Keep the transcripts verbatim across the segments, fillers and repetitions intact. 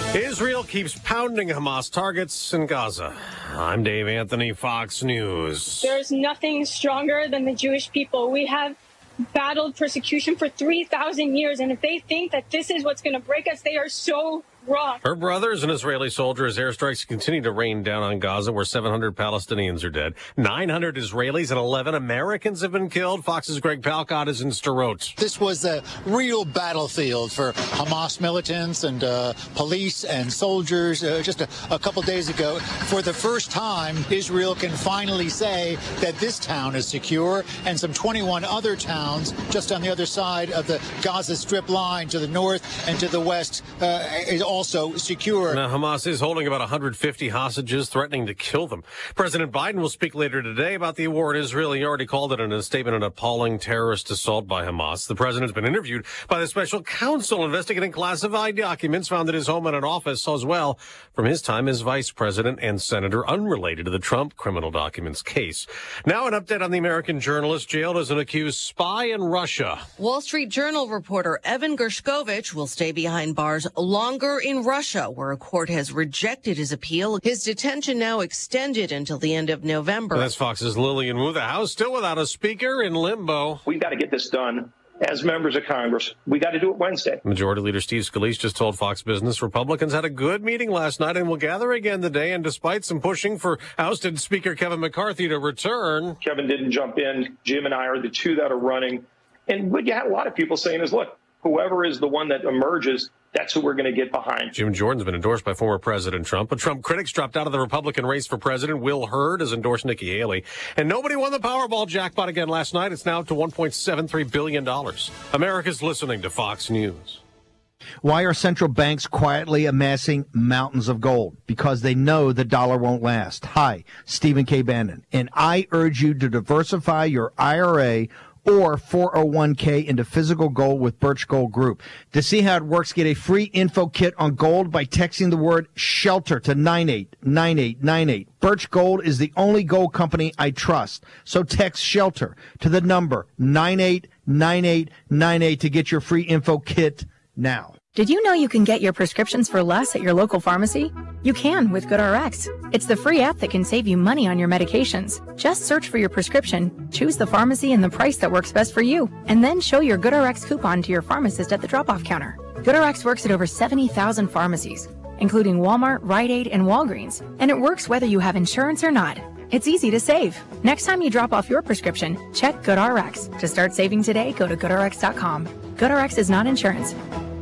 Israel keeps pounding Hamas targets in Gaza. I'm Dave Anthony, Fox News. There's nothing stronger than the Jewish people. We have battled persecution for three thousand years, and if they think that this is what's going to break us, they are so wrong. Her brother is an Israeli soldier as airstrikes continue to rain down on Gaza, where seven hundred Palestinians are dead. nine hundred Israelis and eleven Americans have been killed. Fox's Greg Palcott is in Sderot. This was a real battlefield for Hamas militants and uh, police and soldiers. Uh, just a, a couple days ago, for the first time, Israel can finally say that this town is secure, and some twenty-one other towns just on the other side of the Gaza Strip line to the north and to the west uh, is also secure. Now, Hamas is holding about one hundred fifty hostages, threatening to kill them. President Biden will speak later today about the war in Israel. He already called it in a statement an appalling terrorist assault by Hamas. The president's been interviewed by the special counsel investigating classified documents found at his home and an office as well from his time as vice president and senator, unrelated to the Trump criminal documents case. Now an update on the American journalist jailed as an accused spy in Russia. Wall Street Journal reporter Evan Gershkovich will stay behind bars longer in Russia, where a court has rejected his appeal. His detention now extended until the end of November. That's Fox's Lillian Wu. The House still without a speaker, in limbo. We've got to get this done. As members of Congress, we got to do it Wednesday. Majority Leader Steve Scalise just told Fox Business Republicans had a good meeting last night and will gather again today. And despite some pushing for ousted Speaker Kevin McCarthy to return. Kevin didn't jump in. Jim and I are the two that are running. And what you had a lot of people saying is, look, whoever is the one that emerges, that's who we're going to get behind. Jim Jordan's been endorsed by former President Trump, but Trump critics dropped out of the Republican race for president. Will Hurd has endorsed Nikki Haley. And nobody won the Powerball jackpot again last night. It's now up to one point seven three billion dollars. America's listening to Fox News. Why are central banks quietly amassing mountains of gold? Because they know the dollar won't last. Hi, Stephen K. Bannon, and I urge you to diversify your I R A or four oh one k into physical gold with Birch Gold Group. To see how it works, get a free info kit on gold by texting the word SHELTER to nine eight nine eight nine eight. Birch Gold is the only gold company I trust. So text SHELTER to the number nine eight nine eight nine eight to get your free info kit now. Did you know you can get your prescriptions for less at your local pharmacy? You can with GoodRx. It's the free app that can save you money on your medications. Just search for your prescription, choose the pharmacy and the price that works best for you, and then show your GoodRx coupon to your pharmacist at the drop-off counter. GoodRx works at over seventy thousand pharmacies, including Walmart, Rite Aid, and Walgreens, and it works whether you have insurance or not. It's easy to save. Next time you drop off your prescription, check GoodRx. To start saving today, go to good r x dot com. GoodRx is not insurance.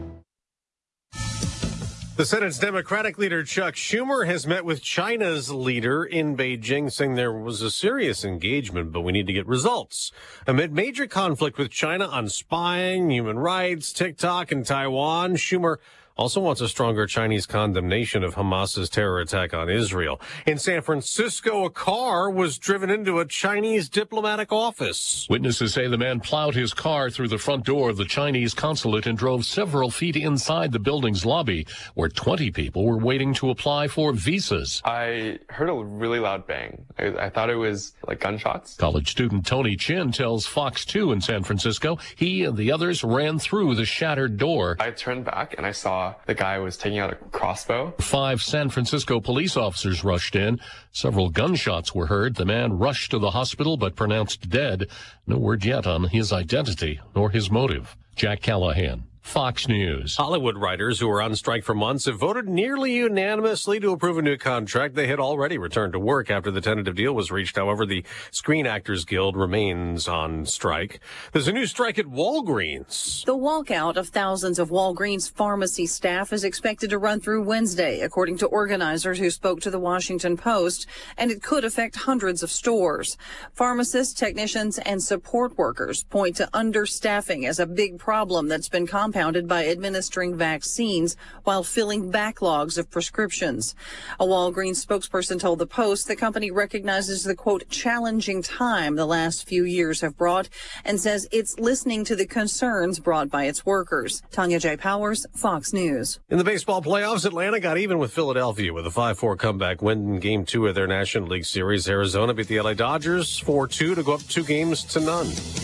The Senate's Democratic leader, Chuck Schumer, has met with China's leader in Beijing, saying there was a serious engagement, but we need to get results. Amid major conflict with China on spying, human rights, TikTok, and Taiwan, Schumer also wants a stronger Chinese condemnation of Hamas's terror attack on Israel. In San Francisco, a car was driven into a Chinese diplomatic office. Witnesses say the man plowed his car through the front door of the Chinese consulate and drove several feet inside the building's lobby, where twenty people were waiting to apply for visas. I heard a really loud bang. I, I thought it was like gunshots. College student Tony Chin tells Fox two in San Francisco he and the others ran through the shattered door. I turned back and I saw the guy was taking out a crossbow. Five San Francisco police officers rushed in. Several gunshots were heard. The man rushed to the hospital but pronounced dead. No word yet on his identity nor his motive. Jack Callahan, Fox News. Hollywood writers who were on strike for months have voted nearly unanimously to approve a new contract. They had already returned to work after the tentative deal was reached. However, the Screen Actors Guild remains on strike. There's a new strike at Walgreens. The walkout of thousands of Walgreens pharmacy staff is expected to run through Wednesday, according to organizers who spoke to the Washington Post, and it could affect hundreds of stores. Pharmacists, technicians, and support workers point to understaffing as a big problem that's been compounded by administering vaccines while filling backlogs of prescriptions. A Walgreens spokesperson told the Post the company recognizes the, quote, challenging time the last few years have brought and says it's listening to the concerns brought by its workers. Tanya J. Powers, Fox News. In the baseball playoffs, Atlanta got even with Philadelphia with a five four comeback win in Game two of their National League Series. Arizona beat the L A Dodgers four two to go up two games to none.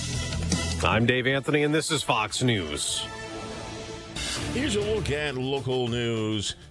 I'm Dave Anthony, and this is Fox News. Here's a look at local news.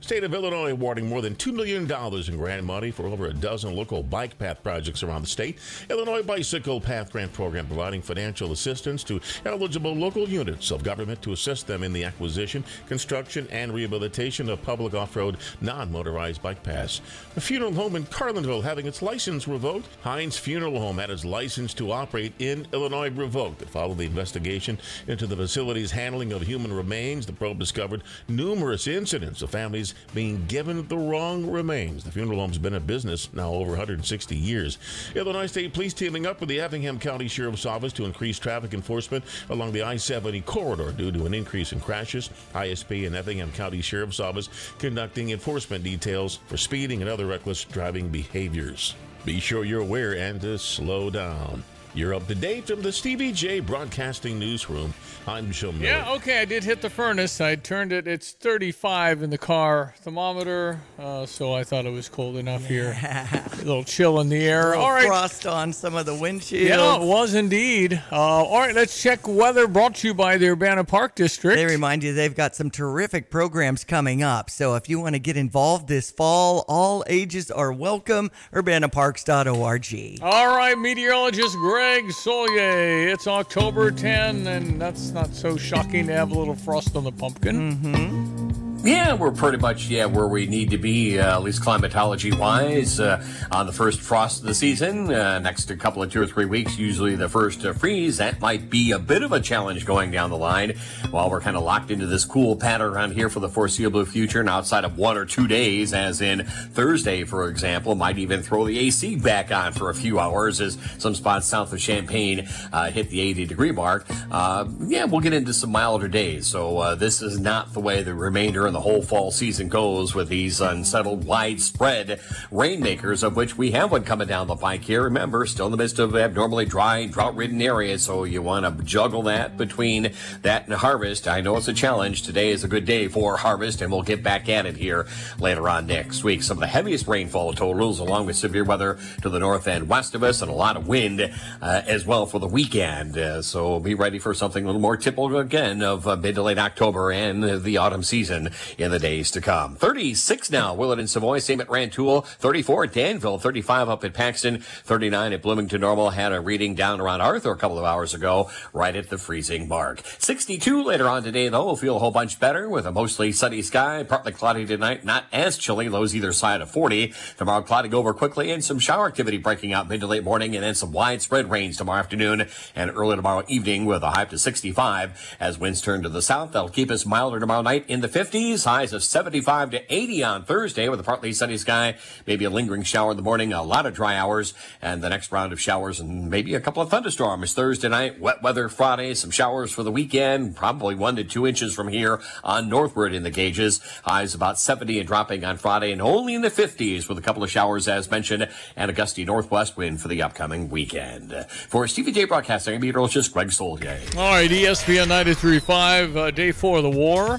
State of Illinois awarding more than two million dollars in grant money for over a dozen local bike path projects around the state. Illinois Bicycle Path Grant Program providing financial assistance to eligible local units of government to assist them in the acquisition, construction, and rehabilitation of public off-road non-motorized bike paths. A funeral home in Carlinville having its license revoked. Heinz Funeral Home had its license to operate in Illinois revoked. It followed the investigation into the facility's handling of human remains. The probe discovered numerous incidents of families being given the wrong remains. The funeral home's been in business now over one hundred sixty years. Illinois State Police teaming up with the Effingham County Sheriff's Office to increase traffic enforcement along the I seventy corridor due to an increase in crashes. I S P and Effingham County Sheriff's Office conducting enforcement details for speeding and other reckless driving behaviors. Be sure you're aware and to slow down. You're up to date from the Stevie J Broadcasting Newsroom. I'm Joe Miller. Yeah, okay, I did hit the furnace. I turned it. It's thirty-five in the car thermometer, uh, so I thought it was cold enough here. A little chill in the air. All right. Frost on some of the windshield. Yeah, it was indeed. Uh, all right, let's check weather brought to you by the Urbana Park District. They remind you they've got some terrific programs coming up. So if you want to get involved this fall, all ages are welcome. urbana parks dot org. All right, meteorologist Greg Solier. It's October tenth, and that's not so shocking to have a little frost on the pumpkin. Mm-hmm. Yeah, we're pretty much, yeah, where we need to be, uh, at least climatology-wise, uh, on the first frost of the season. Uh, next a couple of two or three weeks, usually the first uh, freeze. That might be a bit of a challenge going down the line while we're kind of locked into this cool pattern around here for the foreseeable future. And outside of one or two days, as in Thursday, for example, might even throw the A C back on for a few hours as some spots south of Champaign uh, hit the eighty-degree mark. Uh, yeah, we'll get into some milder days. So uh, this is not the way the remainder of the whole fall season goes with these unsettled, widespread rainmakers, of which we have one coming down the pike here. Remember, still in the midst of abnormally dry, drought-ridden areas, so you want to juggle that between that and harvest. I know it's a challenge. Today is a good day for harvest, and we'll get back at it here later on next week. Some of the heaviest rainfall totals, along with severe weather to the north and west of us, and a lot of wind uh, as well for the weekend. Uh, so be ready for something a little more typical again of uh, mid to late October and uh, the autumn season in the days to come. thirty-six now, Willett and Savoy, same at Rantoul, thirty-four at Danville, thirty-five up at Paxton, thirty-nine at Bloomington Normal. Had a reading down around Arthur a couple of hours ago, right at the freezing mark. sixty-two later on today, though, will feel a whole bunch better with a mostly sunny sky, partly cloudy tonight, not as chilly, lows either side of forty. Tomorrow clouding over quickly and some shower activity breaking out mid to late morning, and then some widespread rains tomorrow afternoon and early tomorrow evening with a high up to sixty-five. As winds turn to the south, that'll keep us milder tomorrow night in the fifties. Highs of seventy-five to eighty on Thursday with a partly sunny sky, maybe a lingering shower in the morning, a lot of dry hours, and the next round of showers and maybe a couple of thunderstorms Thursday night. Wet weather Friday, some showers for the weekend, probably one to two inches from here on northward in the gauges. Highs about seventy and dropping on Friday, and only in the fifties with a couple of showers as mentioned, and a gusty northwest wind for the upcoming weekend. For Stevie J Broadcasting, I'm meteorologist Greg Solier. All right, E S P N ninety-three point five, uh, day four of the war.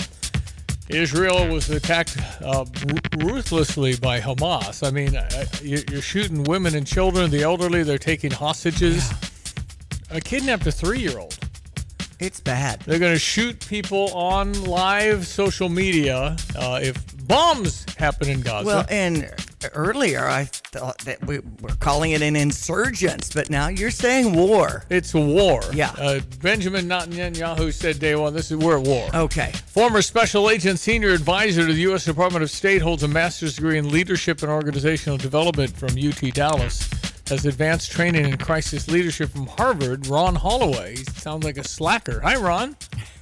Israel was attacked uh, ruthlessly by Hamas. I mean, uh, you're shooting women and children, the elderly. They're taking hostages. Yeah. A kidnapped a three-year-old. It's bad. They're going to shoot people on live social media uh, if bombs happen in Gaza. Well, and earlier I thought that we were calling it an insurgence, but now you're saying war. It's a war. Yeah. Uh, Benjamin Netanyahu said day one, this is we're at war. Okay. Former special agent, senior advisor to the U S Department of State, holds a master's degree in leadership and organizational development from U T Dallas. Has advanced training in crisis leadership from Harvard. Ron Holloway. He sounds like a slacker. Hi, Ron.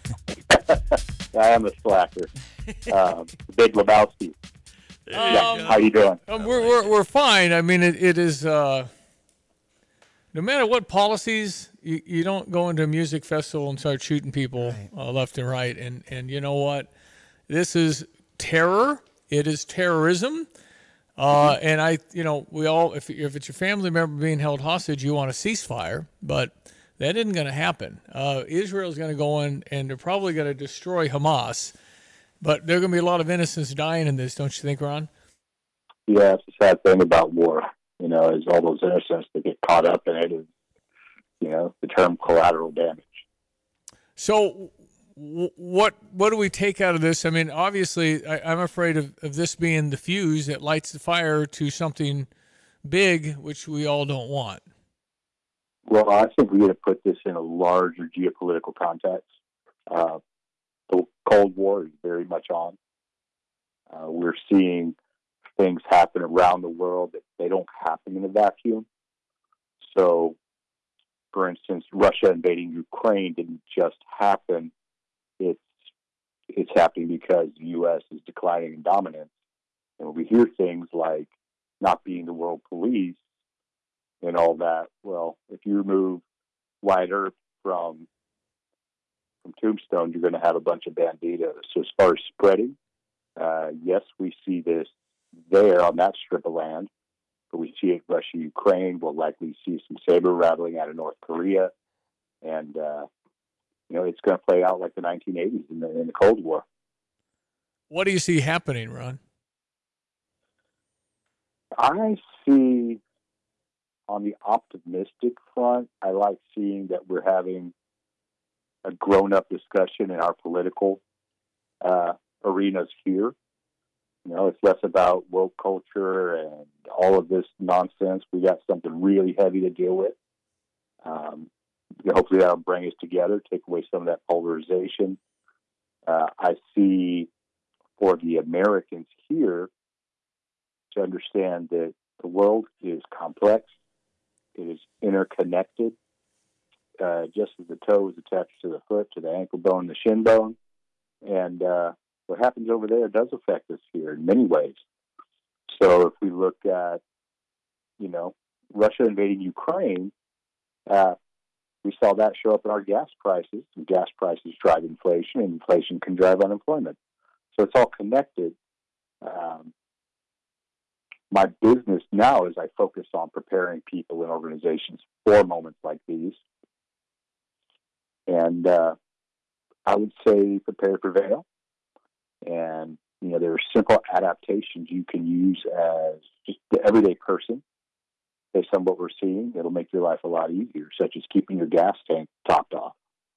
I am a slacker. Uh, Big Lebowski. Yeah. Um, How you doing? Um, we're, we're we're fine. I mean, it, it is. Uh, no matter what policies, you, you don't go into a music festival and start shooting people right. uh, left and right. And and you know what? This is terror. It is terrorism. Uh, and I, you know, we all, if if it's your family member being held hostage, you want a ceasefire, but that isn't going to happen. Uh, Israel's going to go in and they're probably going to destroy Hamas, but there are going to be a lot of innocents dying in this, don't you think, Ron? Yeah, it's the sad thing about war, you know, is all those innocents that get caught up in it is, you know, the term collateral damage. So what what do we take out of this? I mean, obviously, I, I'm afraid of, of this being the fuse that lights the fire to something big, which we all don't want. Well, I think we got to put this in a larger geopolitical context. Uh, the Cold War is very much on. Uh, we're seeing things happen around the world that they don't happen in a vacuum. So, for instance, Russia invading Ukraine didn't just happen. It's it's happening because the U S is declining in dominance. And when we hear things like not being the world police and all that, well, if you remove Wyatt Earp from from Tombstone, you're going to have a bunch of banditos. So as far as spreading, uh, yes, we see this there on that strip of land, but we see it Russia, Ukraine. We'll likely see some saber rattling out of North Korea, and uh, you know it's going to play out like the nineteen eighties in the, in the Cold War. What do you see happening, Ron? I see on the optimistic front, I like seeing that we're having a grown-up discussion in our political uh, arenas here. You know, it's less about woke culture and all of this nonsense. We got something really heavy to deal with. Um, hopefully that'll bring us together, take away some of that polarization. Uh, I see for the Americans here to understand that the world is complex. It is interconnected. Uh, just as the toe is attached to the foot, to the ankle bone, the shin bone. And uh, what happens over there does affect us here in many ways. So if we look at, you know, Russia invading Ukraine, uh, we saw that show up in our gas prices. And gas prices drive inflation, and inflation can drive unemployment. So it's all connected. Um, my business now is I focus on preparing people and organizations for moments like these. And uh, I would say prepare to prevail. And, you know, there are simple adaptations you can use as just the everyday person based on what we're seeing. It'll make your life a lot easier, such as keeping your gas tank topped off.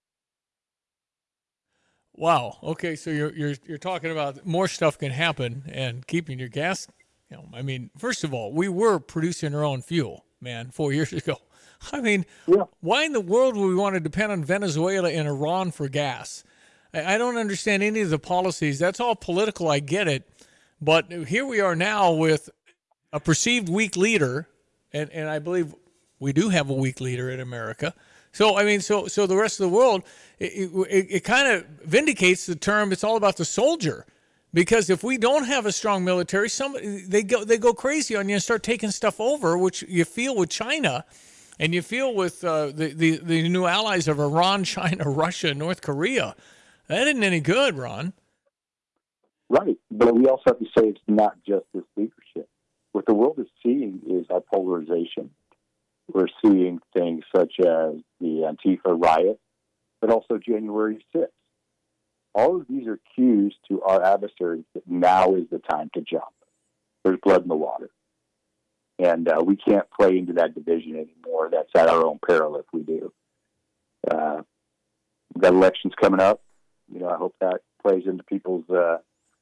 Wow. Okay, so you're you're you're talking about more stuff can happen and keeping your gas. You know, I mean, first of all, we were producing our own fuel, man, four years ago. I mean, yeah. Why in the world would we want to depend on Venezuela and Iran for gas? I, I don't understand any of the policies. That's all political. I get it, but here we are now with a perceived weak leader, and and I believe we do have a weak leader in America. So, I mean, so so the rest of the world, it, it, it kind of vindicates the term, it's all about the soldier. Because if we don't have a strong military, somebody, they go they go crazy on you and start taking stuff over, which you feel with China, and you feel with uh, the, the, the new allies of Iran, China, Russia, North Korea. That isn't any good, Ron. Right. But we also have to say it's not just this leadership. What the world is seeing is our polarization. We're seeing things such as the Antifa riot, but also January sixth. All of these are cues to our adversaries that now is the time to jump. There's blood in the water. And uh, we can't play into that division anymore. That's at our own peril if we do. Uh, we've got elections coming up. You know, I hope that plays into people's uh,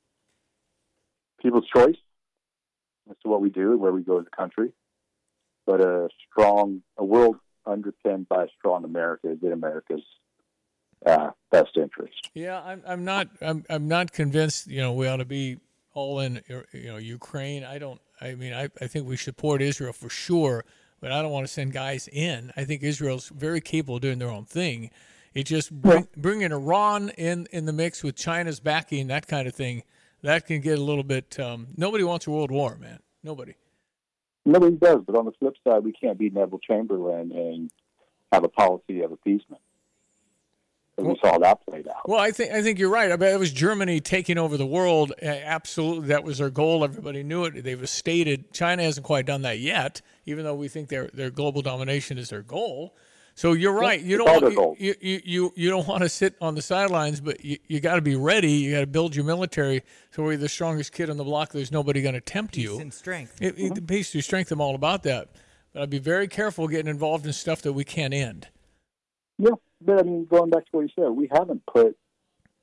people's choice as to what we do and where we go as a country. But a strong, a world underpinned by a strong America is in America's uh, best interest. Yeah, I'm. I'm not. I'm. I'm not convinced. You know, we ought to be all in. You know, Ukraine. I don't. I mean, I. I think we support Israel for sure, but I don't want to send guys in. I think Israel's very capable of doing their own thing. It just bring, bringing Iran in in the mix with China's backing, that kind of thing, that can get a little bit. Um, nobody wants a world war, man. Nobody. Nobody does, but on the flip side, we can't be Neville Chamberlain and have a policy of appeasement. And we saw that played out. Well, I think I think you're right. I bet it was Germany taking over the world. Absolutely, that was their goal. Everybody knew it. They've stated China hasn't quite done that yet, even though we think their their global domination is their goal. So you're right. You don't want, you, you, you, you don't want to sit on the sidelines, but you, you got to be ready. You got to build your military so we're the strongest kid on the block. There's nobody going to tempt you. Peace and strength. It, it, the peace through strength, I'm all about that. But I'd be very careful getting involved in stuff that we can't end. Yeah, but I mean, going back to what you said, we haven't put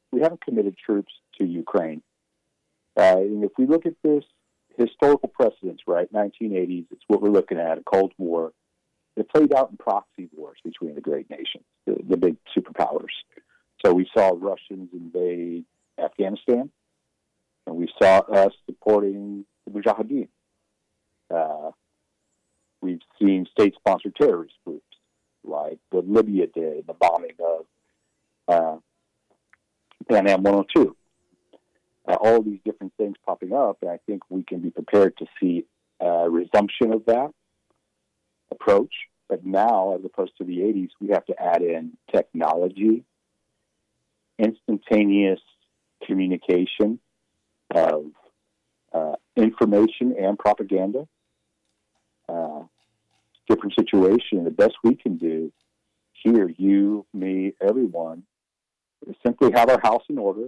we haven't committed troops to Ukraine. Uh, and if we look at this historical precedence, right, nineteen eighties, it's what we're looking at, a Cold War. It played out in proxy wars between the great nations, the, the big superpowers. So we saw Russians invade Afghanistan, and we saw us supporting the Mujahideen. Uh, we've seen state-sponsored terrorist groups, like what Libya did, the bombing of uh, Pan Am one oh two. Uh, all these different things popping up, and I think we can be prepared to see a resumption of that approach. But now, as opposed to the eighties, we have to add in technology, instantaneous communication of uh, information and propaganda. Uh, different situation. The best we can do here, you, me, everyone, is simply have our house in order.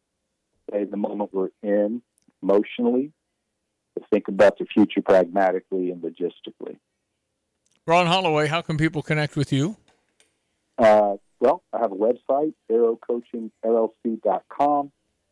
At the moment we're in, emotionally, to think about the future pragmatically and logistically. Ron Holloway, how can people connect with you? Uh, well, I have a website, arrow coaching L L C dot com,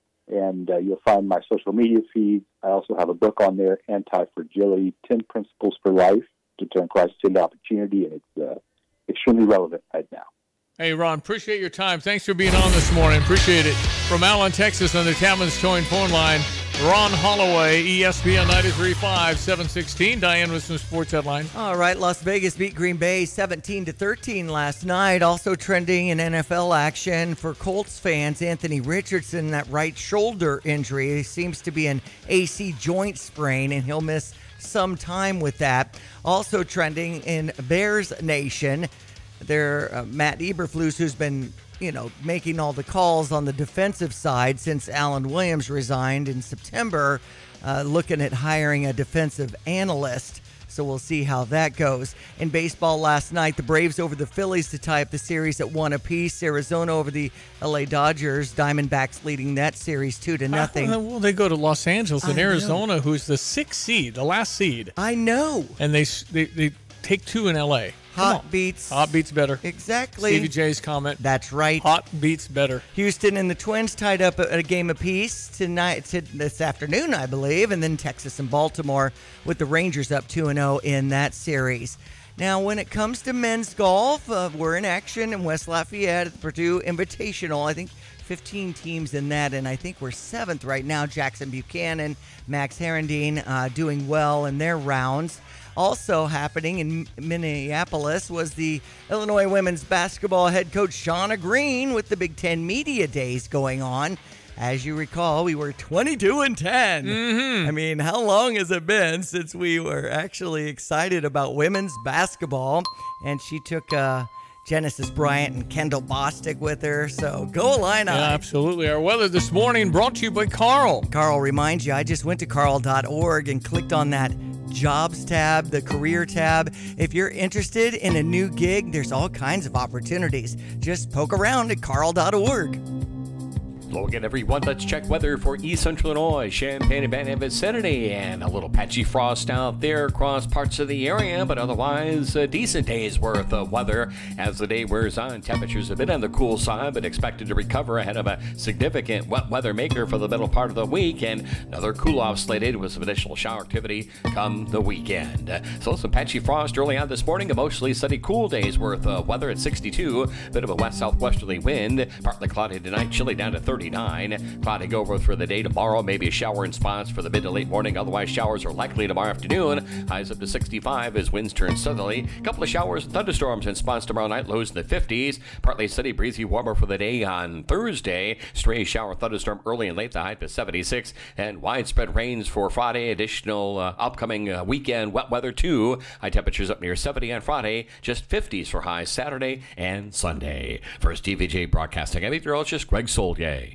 and uh, you'll find my social media feed. I also have a book on there, Anti-Fragility, ten Principles for Life to Turn Crisis into Opportunity, and it's uh, extremely relevant right now. Hey, Ron, appreciate your time. Thanks for being on this morning. Appreciate it. From Allen, Texas, on the Tammons Towing phone line, Ron Holloway, E S P N ninety-three point five, seven sixteen. Diane with some sports headlines. All right, Las Vegas beat Green Bay seventeen to thirteen last night. Also trending in N F L action for Colts fans, Anthony Richardson, that right shoulder injury seems to be an A C joint sprain, and he'll miss some time with that. Also trending in Bears Nation, there uh, Matt Eberflus, who's been you know, making all the calls on the defensive side since Alan Williams resigned in September, uh, looking at hiring a defensive analyst. So we'll see how that goes. In baseball last night, the Braves over the Phillies to tie up the series at one apiece. Arizona over the L A Dodgers. Diamondbacks leading that series two to nothing. Uh, well, they go to Los Angeles and I Arizona, know. who's the sixth seed, the last seed. I know. And they they, they take two in L A. Hot beats. Hot beats better. Exactly. Stevie J's comment. That's right. Hot beats better. Houston and the Twins tied up a, a game apiece tonight, to, this afternoon, I believe, and then Texas and Baltimore with the Rangers up two and oh in that series. Now, when it comes to men's golf, uh, we're in action in West Lafayette at the Purdue Invitational. I think fifteen teams in that, and I think we're seventh right now. Jackson Buchanan, Max Herendeen uh, doing well in their rounds. Also happening in Minneapolis was the Illinois women's basketball head coach Shauna Green with the Big Ten Media Days going on. As you recall, we were twenty-two and ten. Mm-hmm. I mean, how long has it been since we were actually excited about women's basketball? And she took uh, Genesis Bryant and Kendall Bostic with her. So go Illini. Yeah, absolutely. Our weather this morning brought to you by Carl. Carl reminds you, I just went to carl dot org and clicked on that jobs tab, the career tab. If you're interested in a new gig, there's all kinds of opportunities. Just poke around at carl dot org. Hello again, everyone. Let's check weather for East Central Illinois, Champaign and Banning vicinity, and a little patchy frost out there across parts of the area, but otherwise a decent day's worth of weather as the day wears on. Temperatures a bit on the cool side, but expected to recover ahead of a significant wet weather maker for the middle part of the week, and another cool-off slated with some additional shower activity come the weekend. So some patchy frost early on this morning, a mostly sunny cool day's worth of weather at sixty-two, bit of a west-southwesterly wind, partly cloudy tonight, chilly down to thirty-nine. Cloudy over for the day tomorrow, maybe a shower in spots for the mid to late morning. Otherwise, showers are likely tomorrow afternoon. Highs up to sixty-five as winds turn southerly. A couple of showers and thunderstorms in spots tomorrow night. Lows in the fifties. Partly sunny, breezy, warmer for the day on Thursday. Stray shower thunderstorm early and late. The high to seventy-six. And widespread rains for Friday. Additional uh, upcoming uh, weekend wet weather too. High temperatures up near seventy on Friday. Just fifties for highs Saturday and Sunday. For T V J Broadcasting, I'm meteorologist Greg Soldier.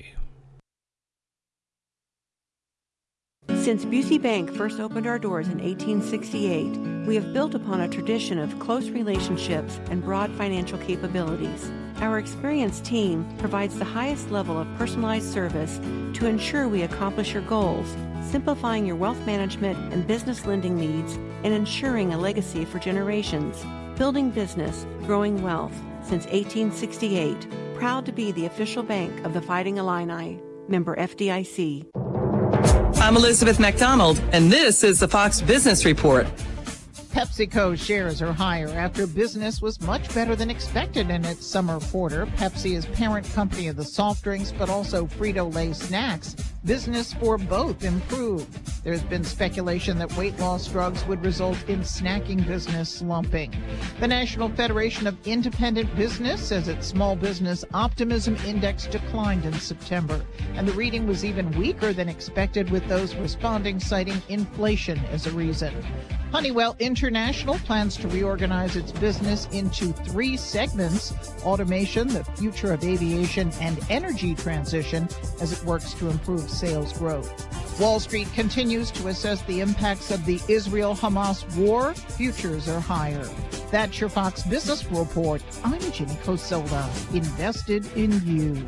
Since Busey Bank first opened our doors in eighteen sixty-eight, we have built upon a tradition of close relationships and broad financial capabilities. Our experienced team provides the highest level of personalized service to ensure we accomplish your goals, simplifying your wealth management and business lending needs and ensuring a legacy for generations. Building business, growing wealth. Since eighteen sixty-eight, proud to be the official bank of the Fighting Illini. Member F D I C. I'm Elizabeth McDonald, and this is the Fox Business Report. PepsiCo shares are higher after business was much better than expected in its summer quarter. Pepsi is parent company of the soft drinks, but also Frito-Lay snacks. Business for both improved. There's been speculation that weight loss drugs would result in snacking business slumping. The National Federation of Independent Business says its small business optimism index declined in September, and the reading was even weaker than expected, with those responding citing inflation as a reason. Honeywell International plans to reorganize its business into three segments: automation, the future of aviation, and energy transition, as it works to improve sales growth. Wall Street continues to assess the impacts of the Israel-Hamas war. Futures are higher. That's your Fox Business Report. I'm Ginny Cosola, invested in you.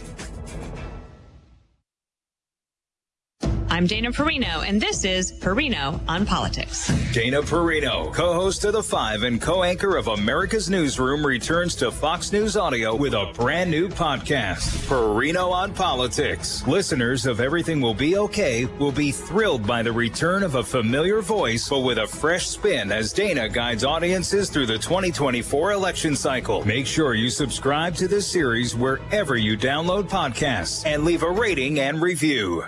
I'm Dana Perino, and this is Perino on Politics. Dana Perino, co-host of The Five and co-anchor of America's Newsroom, returns to Fox News Audio with a brand new podcast, Perino on Politics. Listeners of Everything Will Be Okay will be thrilled by the return of a familiar voice, but with a fresh spin, as Dana guides audiences through the twenty twenty-four election cycle. Make sure you subscribe to this series wherever you download podcasts and leave a rating and review.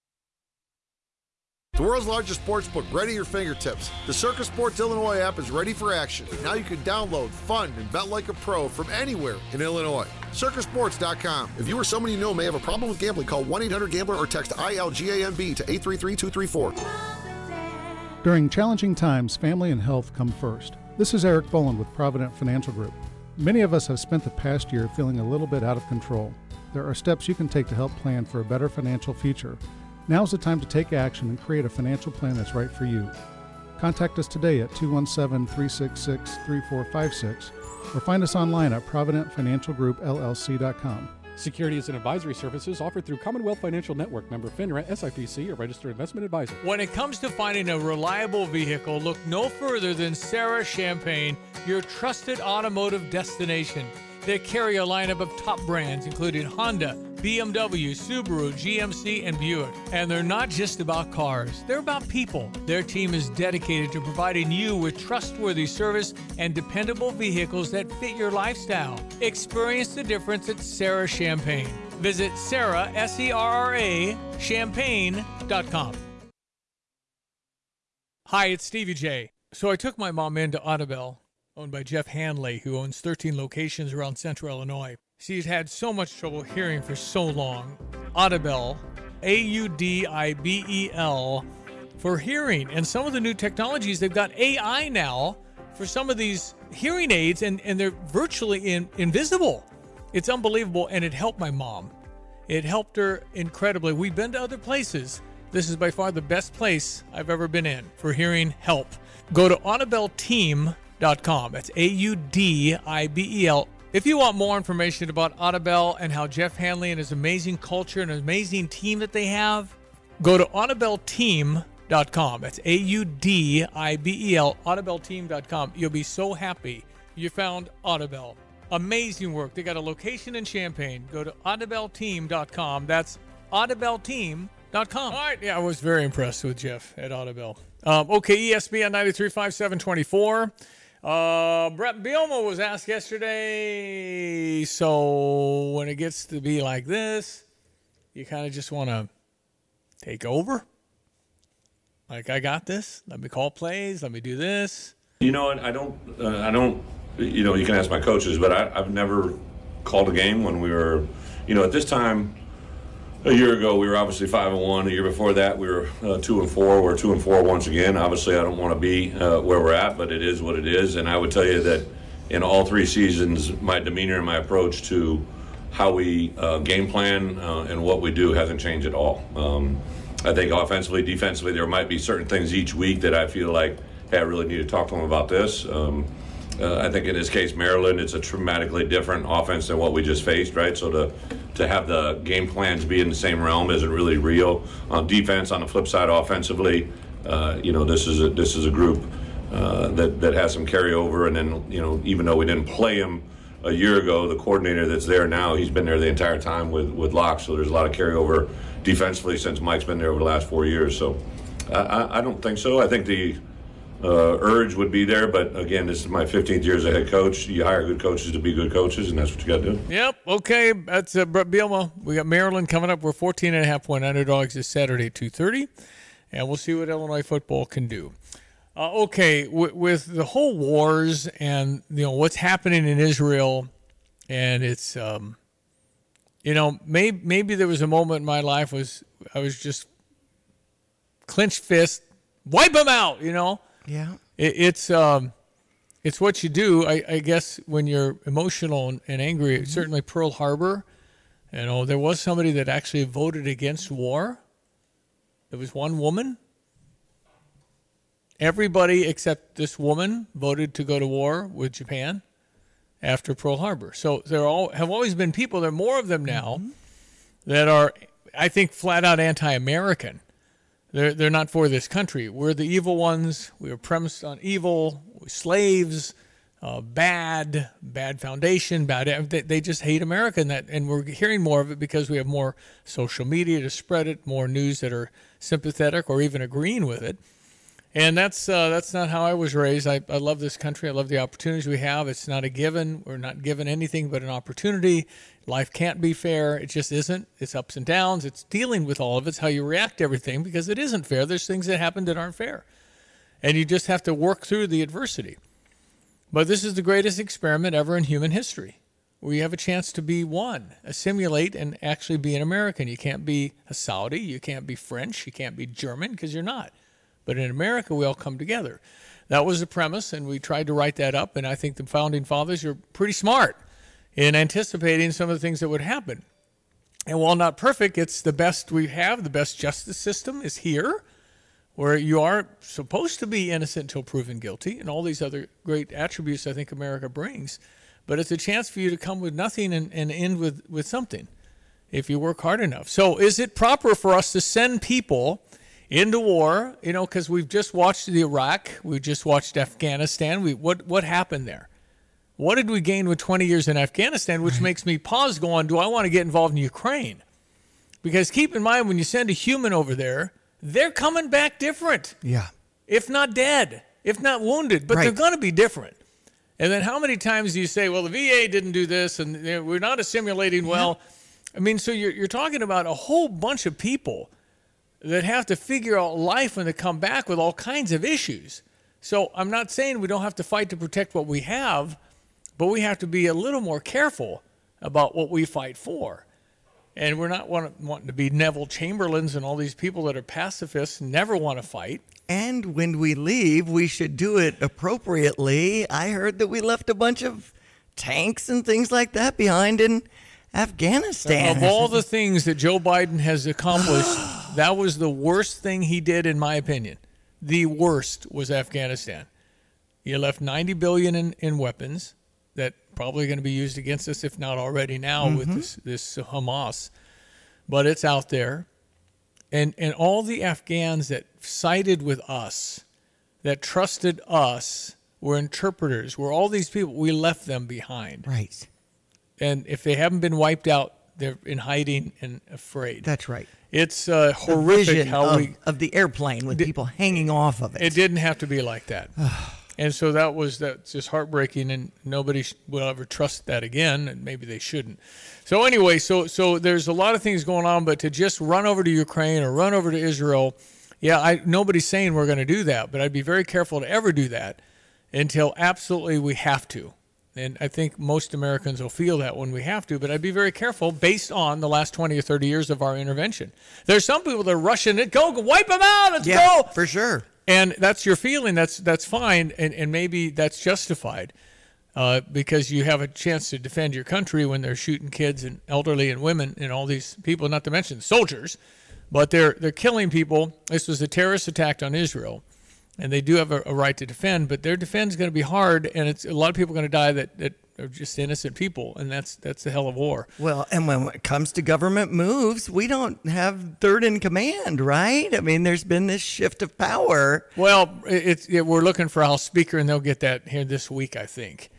The world's largest sports book right at your fingertips. The Circa Sports Illinois app is ready for action. Now you can download, fund, and bet like a pro from anywhere in Illinois. Circa Sports dot com. If you or someone you know may have a problem with gambling, call one eight hundred gambler or text I L G A M B to eight three three, two three four. During challenging times, family and health come first. This is Eric Boland with Provident Financial Group. Many of us have spent the past year feeling a little bit out of control. There are steps you can take to help plan for a better financial future. Now's the time to take action and create a financial plan that's right for you. Contact us today at two one seven, three six six, three four five six or find us online at provident financial group L L C dot com. Securities and advisory services offered through Commonwealth Financial Network, member FINRA, S I P C, a registered investment advisor. When it comes to finding a reliable vehicle, look no further than Sarah Champagne, your trusted automotive destination. They carry a lineup of top brands, including Honda, B M W, Subaru, G M C, and Buick. And they're not just about cars, they're about people. Their team is dedicated to providing you with trustworthy service and dependable vehicles that fit your lifestyle. Experience the difference at Sarah Champagne. Visit Sarah, S E R R A, champagne dot com. Hi, it's Stevie J. So I took my mom into Audibel, owned by Jeff Hanley, who owns thirteen locations around central Illinois. She's had so much trouble hearing for so long. Audibel, A U D I B E L, for hearing. And some of the new technologies, they've got A I now for some of these hearing aids, and, and they're virtually in, invisible. It's unbelievable, and it helped my mom. It helped her incredibly. We've been to other places. This is by far the best place I've ever been in for hearing help. Go to audibel team dot com. That's A U D I B E L. If you want more information about Audibel and how Jeff Hanley and his amazing culture and amazing team that they have, go to audibel team dot com. That's A U D I B E L, audibel team dot com. You'll be so happy you found Audibel. Amazing work. They got a location in Champaign. Go to audibel team dot com. That's audibel team dot com. All right. Yeah, I was very impressed with Jeff at Audibel. Um, okay, E S P N ninety-three point five, seven twenty-four. Uh, Brett Bielema was asked yesterday, so when it gets to be like this, you kind of just want to take over? Like, I got this. Let me call plays. Let me do this. You know what? I don't, uh, I don't, you know, you can ask my coaches, but I, I've never called a game when we were, you know, at this time, a year ago, we were obviously five and one. A year before that, we were uh, two and four. We're two and four once again. Obviously, I don't want to be uh, where we're at, but it is what it is. And I would tell you that in all three seasons, my demeanor and my approach to how we uh, game plan uh, and what we do hasn't changed at all. Um, I think offensively, defensively, there might be certain things each week that I feel like, hey, I really need to talk to them about this. Um, uh, I think in this case, Maryland, it's a dramatically different offense than what we just faced, right? So to to have the game plans be in the same realm isn't really real. On defense, on the flip side, offensively, uh, you know, this is a this is a group uh, that that has some carryover. And then, you know, even though we didn't play them a year ago. The coordinator that's there now, he's been there the entire time with, with Locke, so there's a lot of carryover defensively since Mike's been there over the last four years. So I, I, I don't think so. I think the uh, urge would be there, but again, this is my fifteenth year as a head coach. You hire good coaches to be good coaches, and that's what you got to do. Yep. Okay. That's uh, Brett Bielema. We got Maryland coming up. We're fourteen and a half point underdogs this Saturday at two thirty, and we'll see what Illinois football can do. Uh, okay, w- with the whole wars and you know what's happening in Israel, and it's um, you know maybe maybe there was a moment in my life was I was just clenched fist, wipe them out. You know, yeah. It, it's um, it's what you do. I, I guess when you're emotional and, and angry. Mm-hmm. Certainly Pearl Harbor. You know, there was somebody that actually voted against war. There was one woman. Everybody except this woman voted to go to war with Japan after Pearl Harbor. So there all have always been people, there are more of them now, mm-hmm. that are, I think, flat out anti-American. They're, they're not for this country. We're the evil ones. We are premised on evil, we're slaves, uh, bad, bad foundation, bad. They, they just hate America, and, that, and we're hearing more of it because we have more social media to spread it, more news that are sympathetic or even agreeing with it. And that's uh, that's not how I was raised. I, I love this country. I love the opportunities we have. It's not a given. We're not given anything but an opportunity. Life can't be fair. It just isn't. It's ups and downs. It's dealing with all of it. It's how you react to everything because it isn't fair. There's things that happen that aren't fair. And you just have to work through the adversity. But this is the greatest experiment ever in human history. We have a chance to be one, assimilate and actually be an American. You can't be a Saudi. You can't be French. You can't be German because you're not. But in America, we all come together. That was the premise, and we tried to write that up, and I think the Founding Fathers are pretty smart in anticipating some of the things that would happen. And while not perfect, it's the best we have. The best justice system is here, where you are supposed to be innocent until proven guilty, and all these other great attributes I think America brings. But it's a chance for you to come with nothing and, and end with, with something if you work hard enough. So is it proper for us to send people into war, you know, because we've just watched the Iraq, we've just watched Afghanistan. We what what happened there? What did we gain with twenty years in Afghanistan, which makes me pause going, do I want to get involved in Ukraine? Because keep in mind, when you send a human over there, they're coming back different. Yeah. If not dead, if not wounded, but right. they're going to be different. And then how many times do you say, well, the V A didn't do this, and we're not assimilating well? Yeah. I mean, so you're you're talking about a whole bunch of people that have to figure out life when they come back with all kinds of issues. So I'm not saying we don't have to fight to protect what we have, but we have to be a little more careful about what we fight for. And we're not want, wanting to be Neville Chamberlains and all these people that are pacifists and never want to fight. And when we leave, we should do it appropriately. I heard that we left a bunch of tanks and things like that behind in Afghanistan. Of all the things that Joe Biden has accomplished, that was the worst thing he did, in my opinion. The worst was Afghanistan. You left ninety billion dollars in, in weapons that probably going to be used against us, if not already now, mm-hmm. with this, this Hamas. But it's out there. And, and all the Afghans that sided with us, that trusted us, were interpreters, were all these people, we left them behind. Right. And if they haven't been wiped out, they're in hiding and afraid. That's right. It's uh, horrific how of, we of the airplane with did, people hanging off of it. It didn't have to be like that. And so that was that's just heartbreaking, and nobody will ever trust that again, and maybe they shouldn't. So anyway, so so there's a lot of things going on, but to just run over to Ukraine or run over to Israel, yeah, I nobody's saying we're going to do that, but I'd be very careful to ever do that until absolutely we have to. And I think most Americans will feel that when we have to, but I'd be very careful based on the last twenty or thirty years of our intervention. There's some people that are rushing it, go, go wipe them out, let's yeah, go. For sure. And that's your feeling, that's that's fine, and, and maybe that's justified uh, because you have a chance to defend your country when they're shooting kids and elderly and women and all these people, not to mention soldiers, but they're they're killing people. This was a terrorist attack on Israel. And they do have a, a right to defend, but their defense is going to be hard, and it's a lot of people are going to die that, that are just innocent people, and that's that's the hell of war. Well, and when it comes to government moves, we don't have third in command, right? I mean, there's been this shift of power. Well, it's it, we're looking for House Speaker, and they'll get that here this week, I think.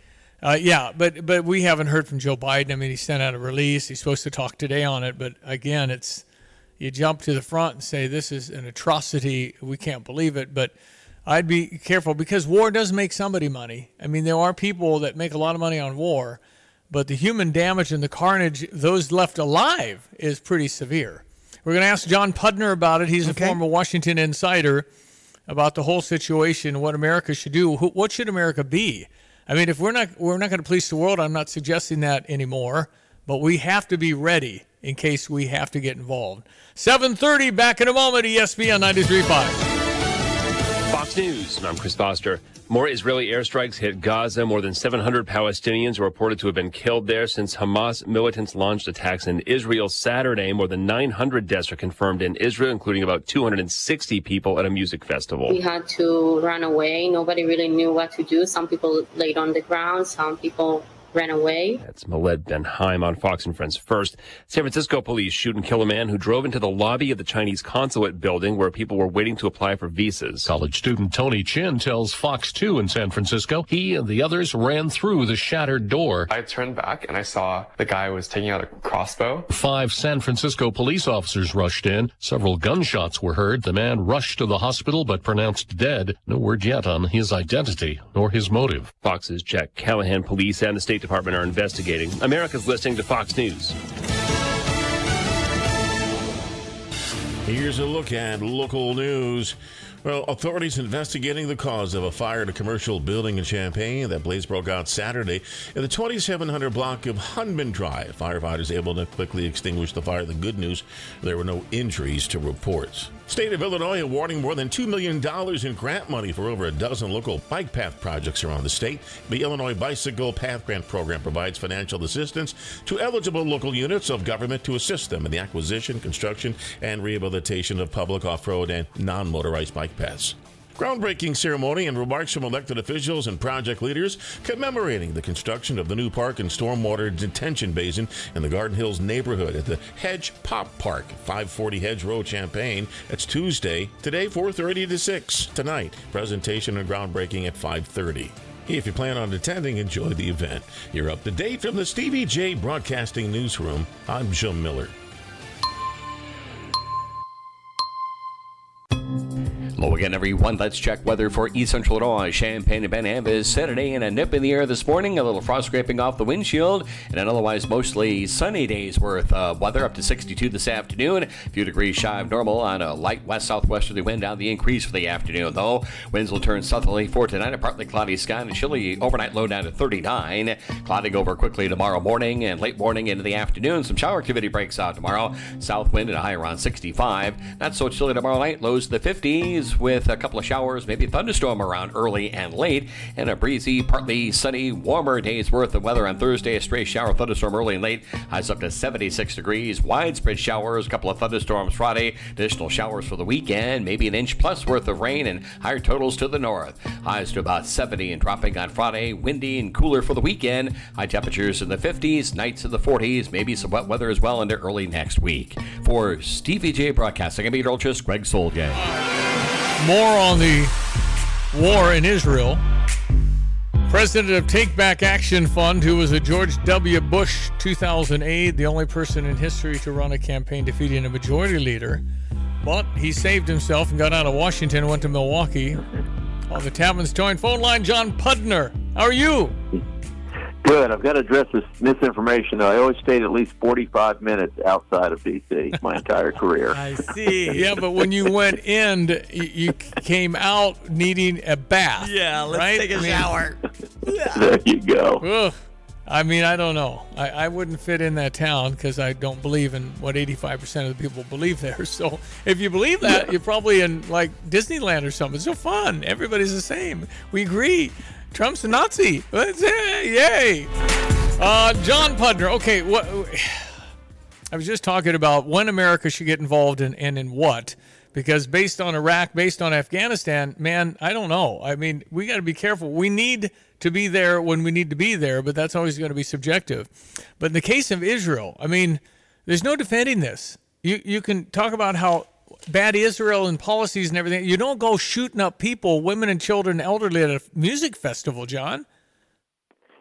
Uh, yeah, but but we haven't heard from Joe Biden. I mean, he sent out a release. He's supposed to talk today on it. But again, it's you jump to the front and say this is an atrocity. We can't believe it. But I'd be careful because war does make somebody money. I mean, there are people that make a lot of money on war, but the human damage and the carnage, those left alive, is pretty severe. We're going to ask John Pudner about it. He's okay. a former Washington insider about the whole situation, what America should do. What should America be? I mean, if we're not we're not going to police the world, I'm not suggesting that anymore, but we have to be ready in case we have to get involved. seven thirty, back in a moment, E S P N ninety-three point five. Fox News, and I'm Chris Foster. More Israeli airstrikes hit Gaza. More than seven hundred Palestinians are reported to have been killed there since Hamas militants launched attacks in Israel Saturday. More than nine hundred deaths are confirmed in Israel, including about two hundred sixty people at a music festival. We had to run away. Nobody really knew what to do. Some people laid on the ground. Some people ran away. That's Maled Ben-Haim on Fox and Friends First. San Francisco police shoot and kill a man who drove into the lobby of the Chinese consulate building where people were waiting to apply for visas. College student Tony Chin tells Fox two in San Francisco he and the others ran through the shattered door. I turned back and I saw the guy was taking out a crossbow. Five San Francisco police officers rushed in. Several gunshots were heard. The man rushed to the hospital but pronounced dead. No word yet on his identity nor his motive. Fox's Jack Callahan. Police and the State Department are investigating. America's listening to Fox News. Here's a look at local news. Well, authorities investigating the cause of a fire at a commercial building in Champaign. That blaze broke out Saturday in the twenty-seven hundred block of Hunman Drive. Firefighters able to quickly extinguish the fire. The good news, there were no injuries to report. State of Illinois awarding more than two million dollars in grant money for over a dozen local bike path projects around the state. The Illinois Bicycle Path Grant Program provides financial assistance to eligible local units of government to assist them in the acquisition, construction, and rehabilitation of public off-road and non-motorized bike paths. Groundbreaking ceremony and remarks from elected officials and project leaders commemorating the construction of the new park and stormwater detention basin in the Garden Hills neighborhood at the Hedge Pop Park, five forty Hedge Road, Champaign. That's Tuesday. Today, four thirty to six. Tonight, presentation and groundbreaking at five thirty. If you plan on attending, enjoy the event. You're up to date from the Stevie J Broadcasting Newsroom. I'm Jim Miller. Hello again, everyone. Let's check weather for East Central Illinois. Champaign and Ben Ambas Saturday and a nip in the air this morning. A little frost scraping off the windshield and an otherwise mostly sunny day's worth of weather up to sixty-two this afternoon. A few degrees shy of normal on a light west-southwesterly wind down the increase for the afternoon, though. Winds will turn southerly for tonight. A partly cloudy sky and a chilly overnight low down to thirty-nine. Clouding over quickly tomorrow morning and late morning into the afternoon. Some shower activity breaks out tomorrow. South wind and a high around sixty-five. Not so chilly tomorrow night. Lows to the fifties. With a couple of showers, maybe a thunderstorm around early and late, and a breezy, partly sunny, warmer day's worth of weather on Thursday. A stray shower, thunderstorm early and late, highs up to seventy-six degrees. Widespread showers, a couple of thunderstorms Friday, additional showers for the weekend, maybe an inch plus worth of rain, and higher totals to the north. Highs to about seventy and dropping on Friday, windy and cooler for the weekend. High temperatures in the fifties, nights in the forties, maybe some wet weather as well into early next week. For Stevie J Broadcasting, I'm meteorologist Greg Solgay. More on the war in Israel. President of Take Back Action Fund, who was a George W. Bush two thousand eight, the only person in history to run a campaign defeating a majority leader. But he saved himself and got out of Washington and went to Milwaukee. On the Tapman's joint phone line, John Pudner. How are you? Good. I've got to address this misinformation, though. I always stayed at least forty-five minutes outside of D C my entire career. I see. Yeah, but when you went in, you came out needing a bath. Yeah, let's right? take a I mean, shower. There you go. Ugh. I mean, I don't know. I, I wouldn't fit in that town because I don't believe in what eighty-five percent of the people believe there. So if you believe that, you're probably in, like, Disneyland or something. It's so fun. Everybody's the same. We agree. Trump's a Nazi. Yay. Uh, John Pudner. Okay, what? I was just talking about when America should get involved in, and in what. Because based on Iraq, based on Afghanistan, man, I don't know. I mean, we got to be careful. We need to be there when we need to be there, but that's always going to be subjective. But in the case of Israel, I mean, there's no defending this. You you can talk about how bad Israel and policies and everything. You don't go shooting up people, women and children, elderly at a music festival, John.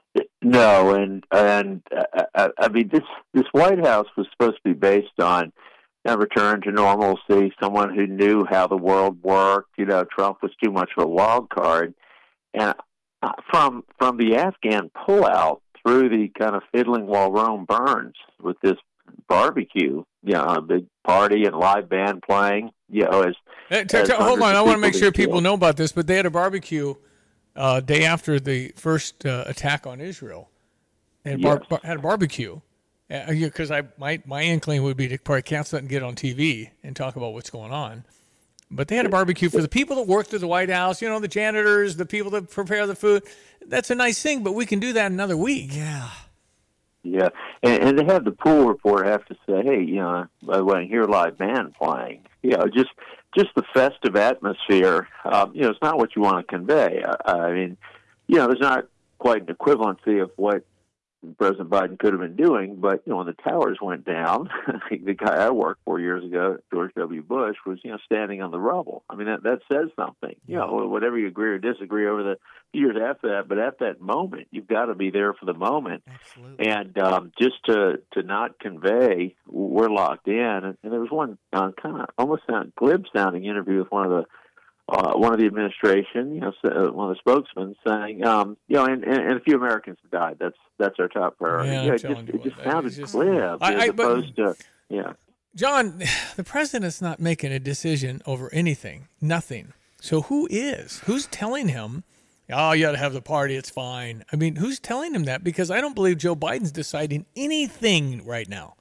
No, and and uh, I, I mean this this White House was supposed to be based on a return to normalcy, someone who knew how the world worked. You know, Trump was too much of a wild card, and uh, from from the Afghan pullout through the kind of fiddling while Rome burns with this barbecue, you know, a big party and live band playing. You know, as, Hey, t- as t- hold on, I want to make sure being people killed. know about this, but they had a barbecue uh, day after the first uh, attack on Israel. They had, bar- Yes. bar- had a barbecue. Because I my my inkling would be to probably cancel it and get on T V and talk about what's going on. But they had a barbecue for the people that work through the White House, you know, the janitors, the people that prepare the food. That's a nice thing, but we can do that another week. Yeah. Yeah, and, and they had the pool report have to say, hey, you know, by the way, I hear live band playing. You know, just just the festive atmosphere. Um, you know, it's not what you want to convey. I, I mean, you know, there's not quite an equivalency of what President Biden could have been doing, but you know, when the towers went down, the guy I worked for years ago, George W. Bush, was you know standing on the rubble. I mean, that that says something. You know, whatever you agree or disagree over the years after that, but at that moment, you've got to be there for the moment. Absolutely. And um, just to to not convey, we're locked in. And, and there was one uh, kind of almost sound, glib sounding interview with one of the Uh, one of the administration, you know, so, one of the spokesmen saying, um, you know, and, and, and a few Americans have died. That's that's our top priority. Yeah, you know, I'm it just, telling you it what, just that sounded is just- glib I- as I- but- opposed to, yeah. John, the president's not making a decision over anything, nothing. So who is? Who's telling him, oh, you got to have the party, it's fine? I mean, who's telling him that? Because I don't believe Joe Biden's deciding anything right now.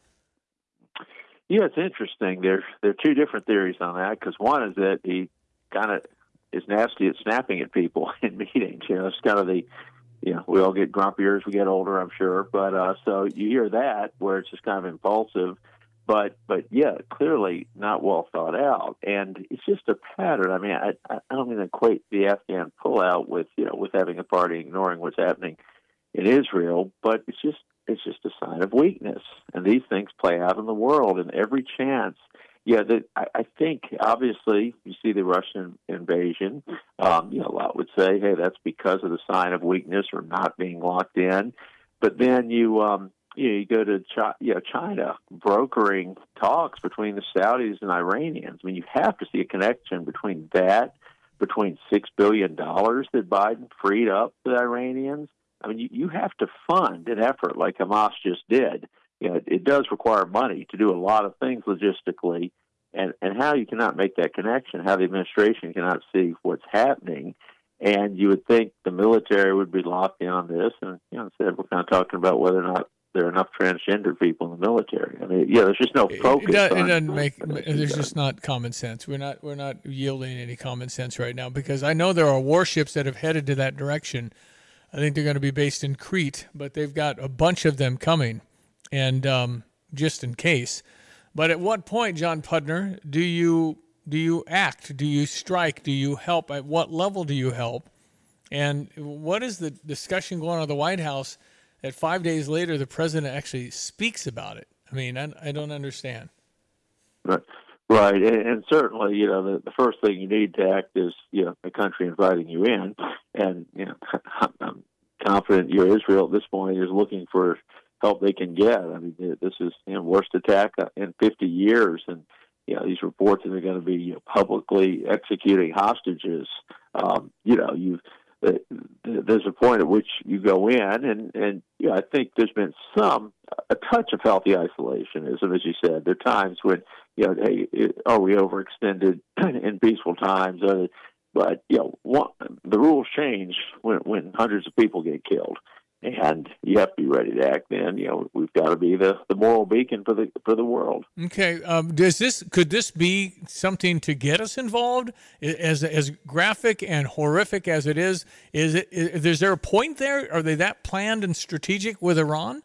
Yeah, it's interesting. There, there are two different theories on that, because one is that he kind of is nasty at snapping at people in meetings. You know, it's kind of the, you know, we all get grumpier as we get older, I'm sure. But uh, so you hear that where it's just kind of impulsive, but but yeah, clearly not well thought out, and it's just a pattern. I mean, I I don't mean to equate the Afghan pullout with you know with having a party ignoring what's happening in Israel, but it's just it's just a sign of weakness, and these things play out in the world, and every chance. Yeah, the, I, I think obviously you see the Russian invasion. Um, you know, a lot would say, "Hey, that's because of the sign of weakness or not being locked in." But then you, um, you know, you go to Chi- you know, China brokering talks between the Saudis and Iranians. I mean, you have to see a connection between that, between six billion dollars that Biden freed up for the Iranians. I mean, you, you have to fund an effort like Hamas just did. You know, it, it does require money to do a lot of things logistically, and, and how you cannot make that connection, how the administration cannot see what's happening, and you would think the military would be locked in on this, and, you know, instead we're kind of talking about whether or not there are enough transgender people in the military. I mean, yeah, there's just no focus. It, does, on, it doesn't make. on There's just not common sense. We're not. We're not yielding any common sense right now, because I know there are warships that have headed to that direction. I think they're going to be based in Crete, but they've got a bunch of them coming, and um, just in case. But at what point, John Pudner, do you do you act? Do you strike? Do you help? At what level do you help? And what is the discussion going on at the White House that five days later the president actually speaks about it? I mean, I, I don't understand. Right, right, and, and certainly, you know, the, the first thing you need to act is, you know, the country inviting you in, and you know, I'm confident your Israel at this point is looking for help they can get. I mean, this is you know worst attack in fifty years, and you know these reports that they're going to be you know, publicly executing hostages. Um, you know, you uh, there's a point at which you go in, and and you know, I think there's been some a touch of healthy isolationism, as you said. There are times when you know, hey, are we overextended in peaceful times? Uh, but you know, one, the rules change when when hundreds of people get killed. And you have to be ready to act. Then you know we've got to be the, the moral beacon for the for the world. Okay, um, does this could this be something to get us involved? As as graphic and horrific as it is, is it is, is there a point there? Are they that planned and strategic with Iran?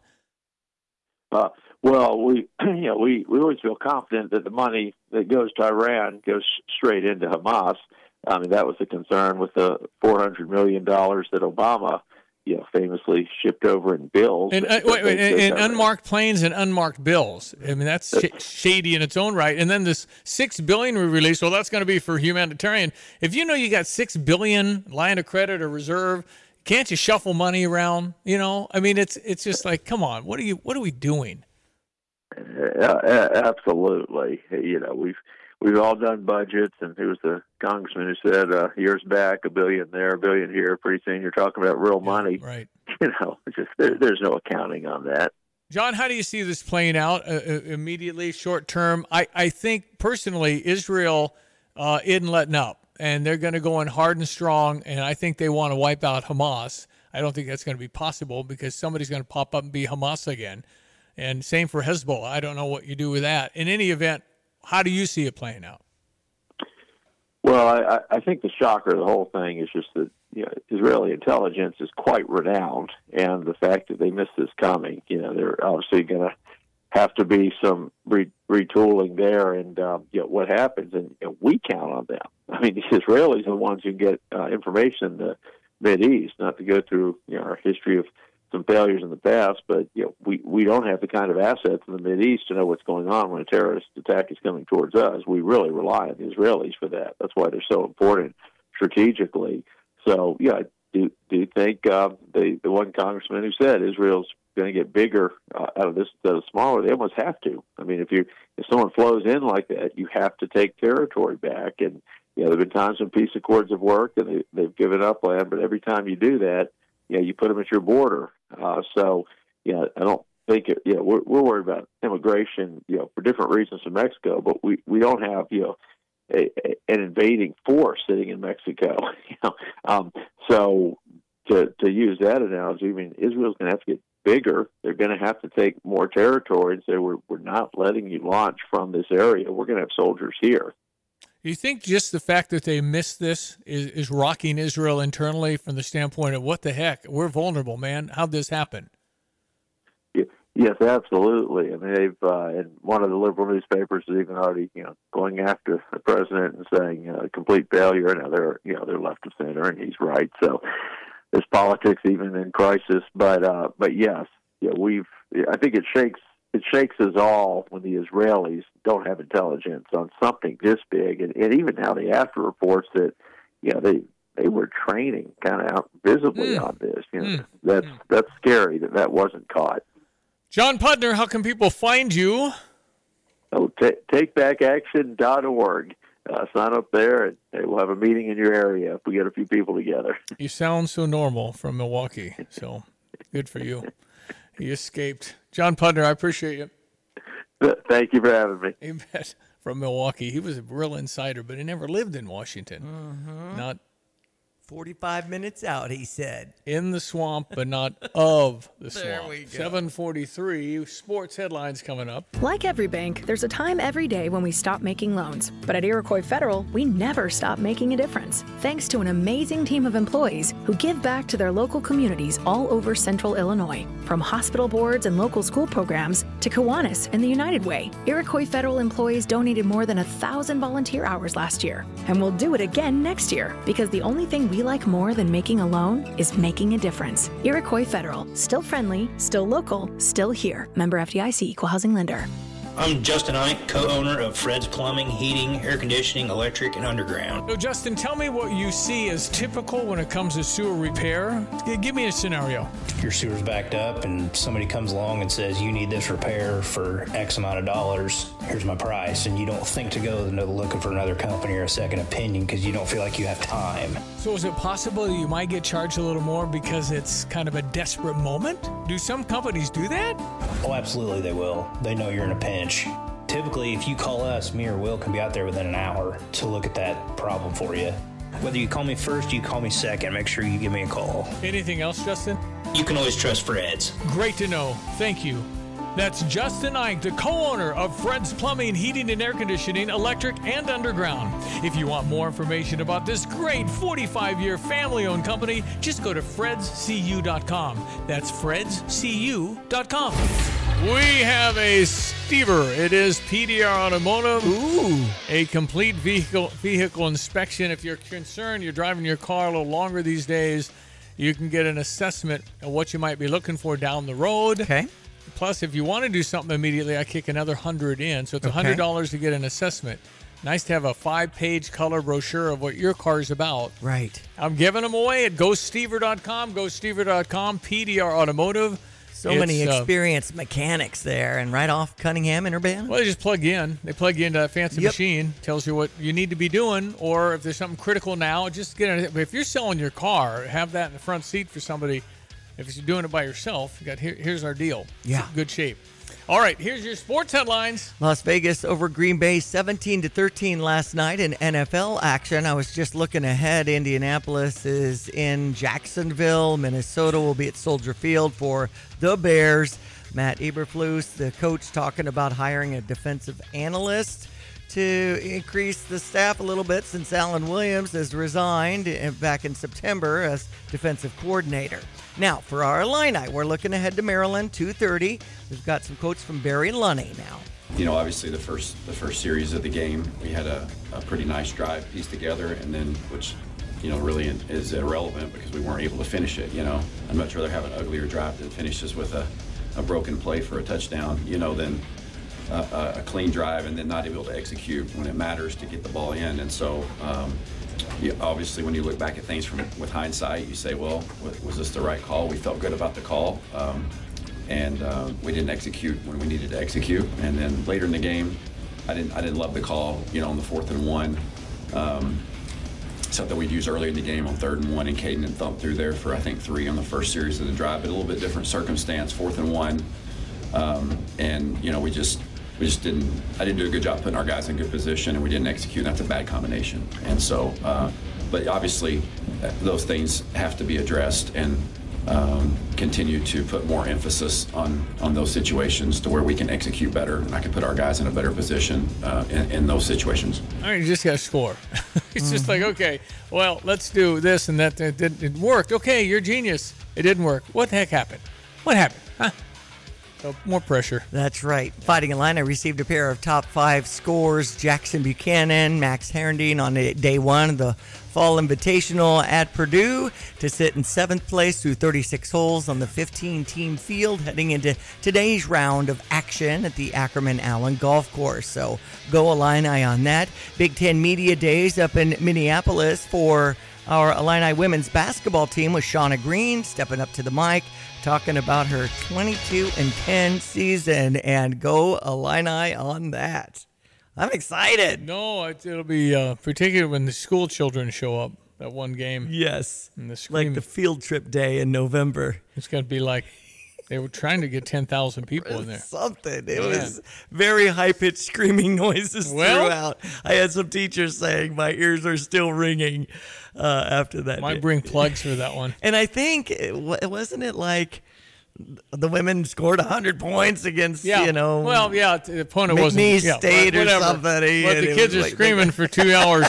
Uh, well, we you know we, we always feel confident that the money that goes to Iran goes straight into Hamas. I mean that was the concern with the four hundred million dollars that Obama. You know, famously shipped over in bills. And, uh, wait, wait, and, and unmarked planes and unmarked bills. I mean, that's sh- shady in its own right. And then this six billion we released. Well, that's going to be for humanitarian. If you know you got six billion line of credit or reserve, Can't you shuffle money around? You know, I mean, it's it's just like, come on, what are you? What are we doing? Uh, absolutely. You know, we've we've all done budgets, and there was the congressman who said uh, years back, a billion there, a billion here. Pretty soon, you're talking about real Yeah, money. right. You know, just there, there's no accounting on that. John, how do you see this playing out uh, uh, immediately, short term? I, I think, personally, Israel uh, isn't letting up, and they're going to go in hard and strong, and I think they want to wipe out Hamas. I don't think that's going to be possible because somebody's going to pop up and be Hamas again. And same for Hezbollah. I don't know what you do with that. In any event, how do you see it playing out? Well, I, I think the shocker of the whole thing is just that, you know, Israeli intelligence is quite renowned, and the fact that they missed this coming, you know, they're obviously going to have to be some re- retooling there, and um, you know, what happens, and you know, we count on them. I mean, the Israelis are the ones who get uh, information in the Mideast, not to go through, you know, our history of some failures in the past, but you know, we, we don't have the kind of assets in the Mideast to know what's going on when a terrorist attack is coming towards us. We really rely on the Israelis for that. That's why they're so important strategically. So, yeah, I do, do think uh, the, the one congressman who said Israel's going to get bigger uh, out of this instead of smaller, they almost have to. I mean, if you if someone flows in like that, you have to take territory back. And, you know, there have been times when peace accords have worked and they, they've given up land, but every time you do that, you know, you put them at your border. Uh, so, you know, I don't think, it, you know, we're, we're worried about immigration, you know, for different reasons in Mexico, but we, we don't have, you know, a, a, an invading force sitting in Mexico. You know, um, so to to use that analogy, I mean, Israel's going to have to get bigger. They're going to have to take more territory and say, we're, we're not letting you launch from this area. We're going to have soldiers here. Do you think just the fact that they missed this is, is rocking Israel internally from the standpoint of what the heck? We're vulnerable, man. How'd this happen? Yes, absolutely. I mean, they've uh, and one of the liberal newspapers is even already, you know, going after the president and saying uh, complete failure. Now they're, you know, they're left of center, and he's right. So there's politics even in crisis. But uh, but yes, yeah, we've. I think it shakes it shakes us all when the Israelis don't have intelligence on something this big, and, and even now the after reports that, you know, they. They were training kind of out visibly mm. on this. You know, mm. that's mm. that's scary that that wasn't caught. John Putner, how can people find you? Oh, t- take back action dot org. Uh, sign up there, and hey, we'll have a meeting in your area if we get a few people together. You sound so normal from Milwaukee, so good for you. He escaped. John Putner, I appreciate you. Thank you for having me. You bet. From Milwaukee. He was a real insider, but he never lived in Washington. Mm-hmm. Not forty-five minutes out, he said. In the swamp, but not of the swamp. There we go. seven forty-three, sports headlines coming up. Like every bank, there's a time every day when we stop making loans. But at Iroquois Federal, we never stop making a difference. Thanks to an amazing team of employees who give back to their local communities all over central Illinois. From hospital boards and local school programs to Kiwanis and the United Way, Iroquois Federal employees donated more than a thousand volunteer hours last year. And we'll do it again next year because the only thing we like more than making a loan is making a difference. Iroquois Federal, still friendly, still local, still here. Member F D I C, Equal Housing Lender. I'm Justin Ike, co-owner of Fred's Plumbing, Heating, Air Conditioning, Electric, and Underground. So, Justin, tell me what you see as typical when it comes to sewer repair. Give me a scenario. Your sewer's backed up and somebody comes along and says, you need this repair for X amount of dollars. Here's my price. And you don't think to go to looking for another company or a second opinion because you don't feel like you have time. So is it possible that you might get charged a little more because it's kind of a desperate moment? Do some companies do that? Oh, absolutely they will. They know you're in a pinch. Typically, if you call us, me or Will can be out there within an hour to look at that problem for you. Whether you call me first, you call me second, make sure you give me a call. Anything else, Justin? You can always trust Fred's. Great to know. Thank you. That's Justin Ike, the co-owner of Fred's Plumbing, Heating, and Air Conditioning, Electric, and Underground. If you want more information about this great forty-five-year family-owned company, just go to freds c u dot com. That's freds c u dot com. We have a Stever. It is P D R Automotive. Ooh. A complete vehicle vehicle inspection. If you're concerned you're driving your car a little longer these days, you can get an assessment of what you might be looking for down the road. Okay. Plus, if you want to do something immediately, I kick another one hundred in. So it's one hundred dollars okay. to get an assessment. Nice to have a five-page color brochure of what your car's about. Right. I'm giving them away at go stever dot com, go stever dot com, P D R Automotive. So It's, many uh, experienced mechanics there, and right off Cunningham and Urbana. Well, they just plug you in. They plug you into that fancy Yep. machine, tells you what you need to be doing, or if there's something critical now, just get it. If you're selling your car, have that in the front seat for somebody. If you're doing it by yourself, you got here, here's our deal. Yeah. It's in good shape. All right, here's your sports headlines. Las Vegas over Green Bay seventeen to thirteen last night in N F L action. I was just looking ahead. Indianapolis is in Jacksonville. Minnesota will be at Soldier Field for the Bears. Matt Eberflus, the coach, talking about hiring a defensive analyst to increase the staff a little bit since Alan Williams has resigned back in September as defensive coordinator. Now, for our Illini, we're looking ahead to Maryland, two thirty. We've got some quotes from Barry Lunney now. You know, obviously the first the first series of the game, we had a, a pretty nice drive pieced together, and then, which, you know, really is irrelevant because we weren't able to finish it, you know. I'd much rather have an uglier drive than finish this with a, a broken play for a touchdown, you know, than a, a clean drive and then not able to execute when it matters to get the ball in. And so, um, you, obviously, when you look back at things from with hindsight, you say, well, was this the right call? We felt good about the call, um, and uh, we didn't execute when we needed to execute. And then later in the game, I didn't I didn't love the call, you know, on the fourth and one. Um, something we'd used earlier in the game on third and one, and Caden had thumped through there for, I think, three on the first series of the drive, but a little bit different circumstance, fourth and one. Um, and, you know, we just we just didn't, I didn't do a good job putting our guys in good position, and we didn't execute. That's a bad combination. And so, uh, but obviously, those things have to be addressed and um, continue to put more emphasis on, on those situations to where we can execute better, and I can put our guys in a better position uh, in, in those situations. I mean, you just got to score. It's mm-hmm. just like, okay, well, let's do this and that. It, didn't, it worked. Okay, you're a genius. It didn't work. What the heck happened? What happened? Huh? So more pressure. That's right. Fighting Illini received a pair of top five scores. Jackson Buchanan, Max Herendeen on day one of the Fall Invitational at Purdue to sit in seventh place through thirty-six holes on the fifteen-team field heading into today's round of action at the Ackerman Allen Golf Course. So go Illini on that. Big Ten Media Days up in Minneapolis for our Illini women's basketball team with Shauna Green stepping up to the mic, talking about her twenty-two and ten season, and go Illini on that. I'm excited. No, it, it'll be uh, particularly when the school children show up, that one game. Yes. And the scream, like the field trip day in November. It's going to be like they were trying to get ten thousand people in there. Something. It Man. was very high-pitched screaming noises well, throughout. I had some teachers saying my ears are still ringing uh, after that. Might bring plugs for that one. And I think, it, wasn't it like the women scored one hundred points against, yeah. you know, well, yeah, the opponent McNeese wasn't yeah, State or whatever. somebody. But the kids are like, screaming for two hours.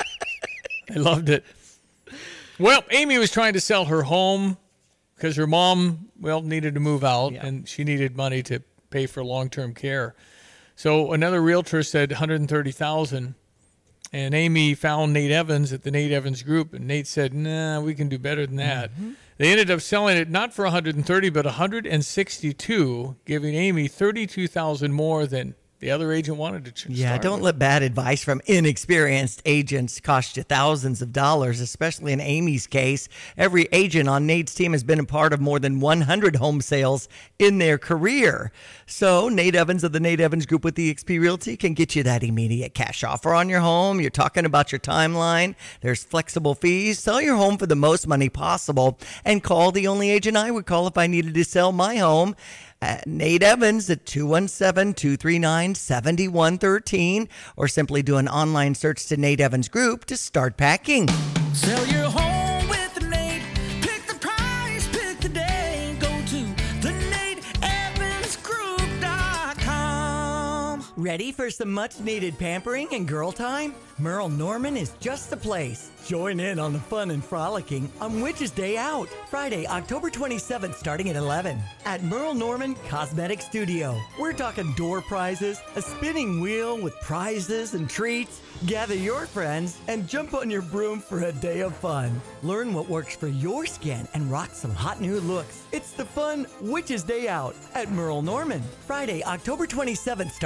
I loved it. Well, Amy was trying to sell her home because her mom, well, needed to move out, yeah. and she needed money to pay for long-term care. So another realtor said one hundred thirty thousand dollars, and Amy found Nate Evans at the Nate Evans Group, and Nate said, nah, we can do better than that. Mm-hmm. They ended up selling it not for one hundred thirty, but one hundred sixty-two, giving Amy thirty-two thousand more than the other agent wanted to start Yeah, don't with. let bad advice from inexperienced agents cost you thousands of dollars, especially in Amy's case. Every agent on Nate's team has been a part of more than one hundred home sales in their career. So Nate Evans of the Nate Evans Group with eXp Realty can get you that immediate cash offer on your home. You're talking about your timeline. There's flexible fees. Sell your home for the most money possible and call the only agent I would call if I needed to sell my home. Uh, Nate Evans at two one seven, two three nine, seven one one three, or simply do an online search to Nate Evans Group to start packing. Sell your home with Nate. Pick the price, pick the day. Go to the nate evans group dot com. Ready for some much-needed pampering and girl time? Merle Norman is just the place. Join in on the fun and frolicking on Witch's Day Out, Friday, October twenty-seventh, starting at eleven at Merle Norman Cosmetic Studio. We're talking door prizes, a spinning wheel with prizes and treats. Gather your friends and jump on your broom for a day of fun. Learn what works for your skin and rock some hot new looks. It's the fun Witch's Day Out at Merle Norman, Friday, October twenty-seventh, starting at eleven.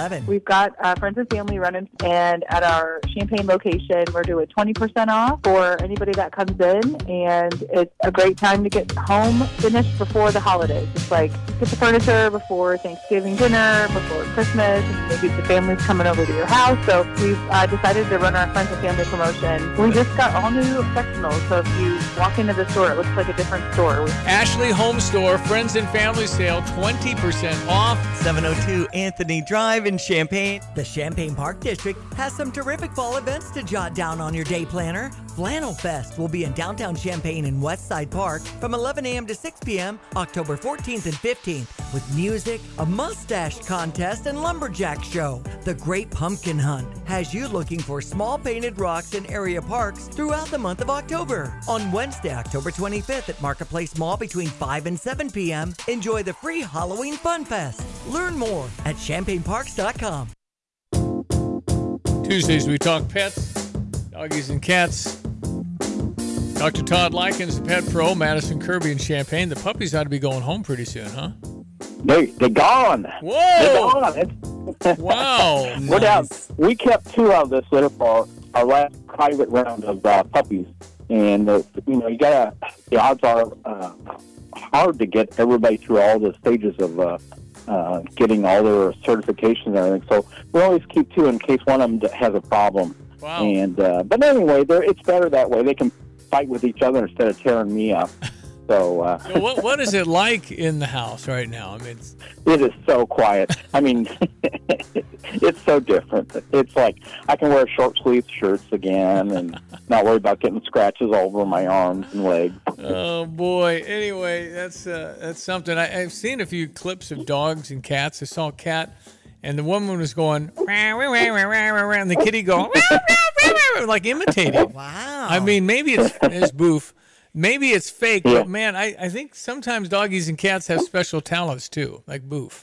eleven. We've got uh, friends and family running, and at our Champaign location, we're doing twenty percent off for anybody that comes in, and it's a great time to get home finished before the holidays. It's like get the furniture before Thanksgiving dinner, before Christmas, and maybe the family's coming over to your house. So we've uh, decided to run our friends and family promotion. We just got all new sectionals, so if you walk into the store, it looks like a different store. Ashley Home Store, Friends and Family Sale, twenty percent off. seven oh two Anthony Drive in Champaign. The Champaign Park District has some terrific fall events to jot down on your day planner. Flannel Fest will be in downtown Champaign in Westside Park from eleven a.m. to six p.m. October fourteenth and fifteenth with music, a mustache contest, and lumberjack show. The Great Pumpkin Hunt has you looking for small painted rocks in area parks throughout the month of October. On Wednesday, October twenty-fifth at Marketplace Mall between five and seven p.m. enjoy the free Halloween Fun Fest. Learn more at champaign parks dot com. Tuesdays we talk pets, doggies and cats. Doctor Todd Likens, the pet pro, Madison Kirby in Champaign. The puppies ought to be going home pretty soon, huh? They, they're gone. Whoa! They're gone. It's, wow. We're down. We kept two out of this litter for our last private round of uh, puppies. And, uh, you know, you gotta, the odds are uh, hard to get everybody through all the stages of uh, uh, getting all their certifications and everything. So we always keep two in case one of them has a problem. Wow. And, uh, but anyway, they're, it's better that way. They can fight with each other instead of tearing me up. So, uh, so what what is it like in the house right now? I mean, it's... it is so quiet. I mean, it's so different. It's like I can wear short sleeve shirts again and not worry about getting scratches all over my arms and legs. Oh boy! Anyway, that's uh, that's something. I, I've seen a few clips of dogs and cats. I saw a cat, and the woman was going, and the kitty go, like imitating. Wow. I mean, maybe it's it's boof. Maybe it's fake, Yeah. but man, I, I think sometimes doggies and cats have special talents too, like Boof.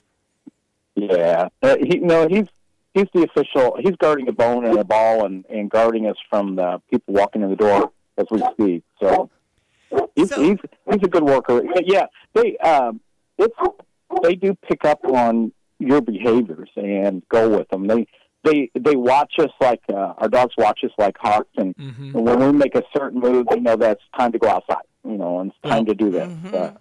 Yeah, uh, he no, he's he's the official. He's guarding a bone and a ball, and, and guarding us from the people walking in the door as we speak. So he's So- he's, he's a good worker. Yeah, they um, it's they do pick up on your behaviors and go with them. They they they watch us like uh, our dogs watch us like hawks, and, Mm-hmm. and when we make a certain move, they know that's time to go outside. You know, and it's time to do that.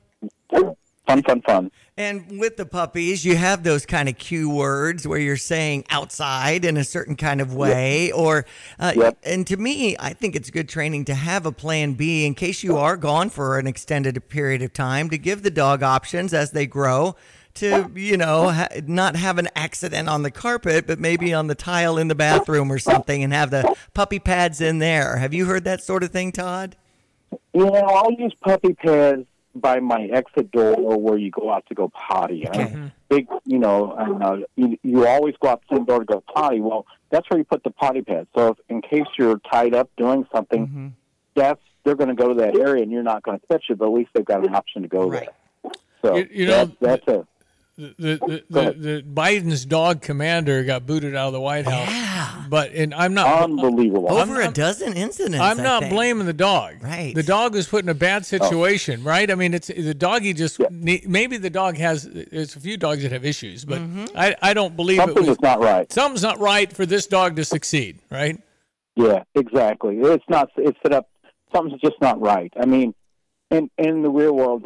Uh, fun, fun, fun. And with the puppies, you have those kind of cue words where you're saying outside in a certain kind of way. Or, uh, Yep. and to me, I think it's good training to have a plan B in case you are gone for an extended period of time to give the dog options as they grow to, you know, ha- not have an accident on the carpet, but maybe on the tile in the bathroom or something and have the puppy pads in there. Have you heard that sort of thing, Todd? You know, I'll use puppy pads by my exit door where you go out to go potty. Okay. Uh, big, you know, uh, you, you always go out the same door to go potty. Well, that's where you put the potty pad. So if, in case you're tied up doing something, Mm-hmm. that's they're going to go to that area and you're not going to catch it, but at least they've got an option to go Right. there. So You- you know, that's, that's a The, the, the, the Biden's dog commander got booted out of the White House. Yeah. But and I'm not unbelievable. Over I'm- a dozen incidents. I'm I not think. blaming the dog. Right. The dog was put in a bad situation, right? I mean, it's the doggy just ne- maybe the dog has. There's a few dogs that have issues, but I, I don't believe something it was is not right. something's not right for this dog to succeed, right? Yeah, exactly. It's not. It's set up. Something's just not right. I mean, in in the real world,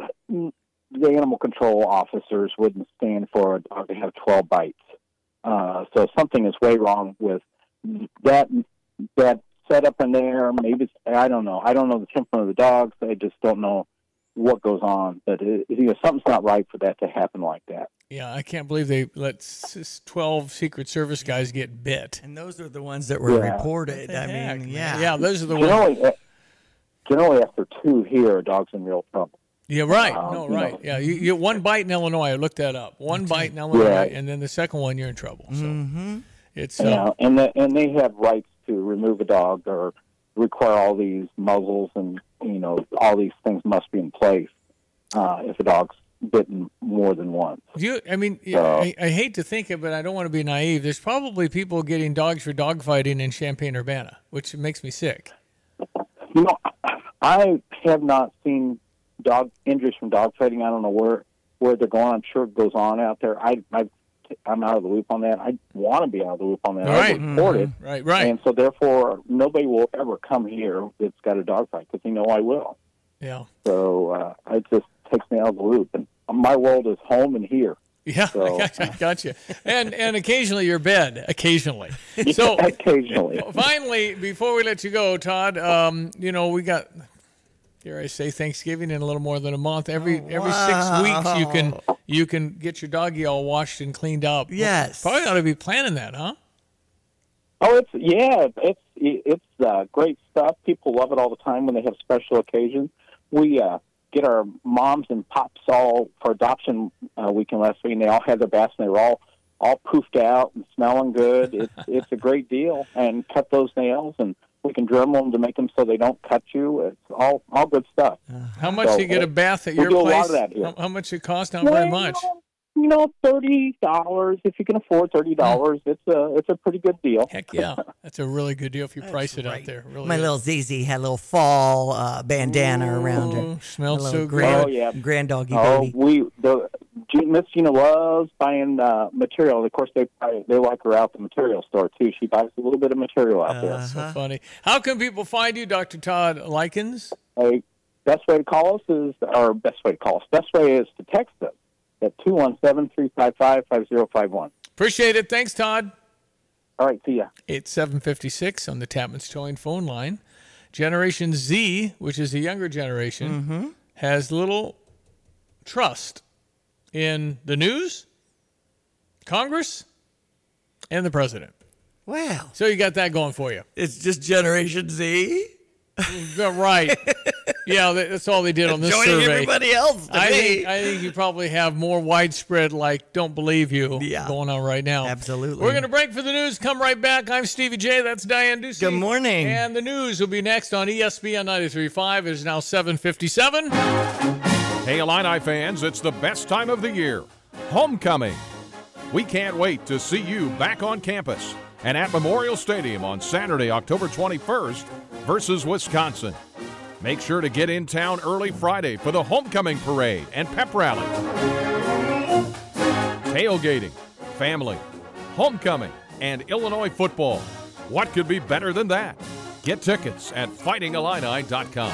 the animal control officers wouldn't stand for a dog to have twelve bites. Uh, so something is way wrong with that. That setup in there. Maybe it's, I don't know. I don't know the temperament of the dogs. I just don't know what goes on. But it, you know, something's not right for that to happen like that. Yeah, I can't believe they let s- twelve Secret Service guys get bit. And those are the ones that were Yeah. reported. I heck, mean, man? yeah. Yeah, those are the ones. Generally, generally after two here, a dog's in real trouble. Yeah, right. Um, No, you right. know. Yeah, you, you one bite in Illinois. I looked that up. One bite in Illinois, Yeah. and then the second one, you're in trouble. So Mm-hmm. it's uh, Yeah, and the, and they have rights to remove a dog or require all these muzzles and you know all these things must be in place uh, if a dog's bitten more than once. you. I mean, yeah, I, I hate to think it, but I don't want to be naive. There's probably people getting dogs for dog fighting in Champaign-Urbana, which makes me sick. You know, I have not seen dog injuries from dog fighting. I don't know where where they're going. I'm sure it goes on out there. I I've I'm out of the loop on that. I want to be out of the loop on that. Right. I report it. Right, right. And so, therefore, nobody will ever come here that's got a dog fight because they know I will. Yeah. So uh, it just takes me out of the loop. And my world is home and here. Yeah, So, I got you. Got you. And and occasionally your bed, occasionally. Yeah, So occasionally. Finally, before we let you go, Todd, um, you know, we got, dare I say, Thanksgiving in a little more than a month. Every Oh, every six weeks you can you can get your doggy all washed and cleaned up. Yes. Probably ought to be planning that, huh? Oh, it's yeah, it's it's uh, great stuff. People love it all the time when they have special occasions. We uh, get our moms and pops all for adoption uh, weekend last week, and they all had their baths, and they were all all poofed out and smelling good. It's it's a great deal, and cut those nails, and we can drum them to make them so they don't cut you. It's all all good stuff. How much So, do you get a bath at we your do a place? lot of that here. How, how much it cost? Not very Well, much. You know, thirty dollars if you can afford thirty dollars. It's a it's a pretty good deal. Heck yeah, that's a really good deal if you price it out there. Really My is. little Z Z had a little fall uh, bandana around her. Smelled A little so grand, good. Oh, yeah. Grand doggy Oh, baby. we the Miss Gina loves buying uh, material. Of course, they buy, they like her out at the material store too. She buys a little bit of material out there. So funny. How can people find you, Doctor Todd Likens? Hey, best way to call us is, or best way to call us. Best way is to text us at two one seven, three five five, five zero five one. Appreciate it. Thanks, Todd. All right, see ya. It's seven fifty-six on the Tapman's Towing phone line. Generation Z, which is the younger generation, Mm-hmm. has little trust in the news, Congress, and the president. Wow. So you got that going for you. It's just Generation Z? Right. Yeah, that's all they did on this Joining survey. everybody else, to I me. think I think you probably have more widespread, like, don't believe you going on right now. Absolutely. We're going to break for the news. Come right back. I'm Stevie J. That's Diane Ducey. Good morning. And the news will be next on E S P N ninety-three point five. It is now seven fifty-seven. Hey, Illini fans, it's the best time of the year. Homecoming. We can't wait to see you back on campus and at Memorial Stadium on Saturday, October twenty-first versus Wisconsin. Make sure to get in town early Friday for the homecoming parade and pep rally. Tailgating, family, homecoming, and Illinois football. What could be better than that? Get tickets at fighting illini dot com.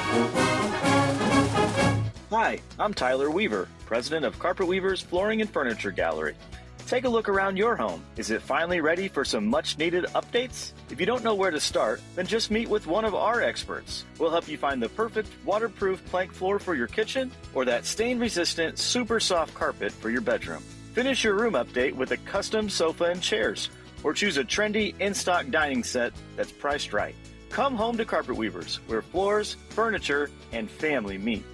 Hi, I'm Tyler Weaver, president of Carpet Weaver's Flooring and Furniture Gallery. Take a look around your home. Is it finally ready for some much-needed updates? If you don't know where to start, then just meet with one of our experts. We'll help you find the perfect waterproof plank floor for your kitchen or that stain-resistant, super soft carpet for your bedroom. Finish your room update with a custom sofa and chairs, or choose a trendy in-stock dining set that's priced right. Come home to Carpet Weavers, where floors, furniture, and family meet.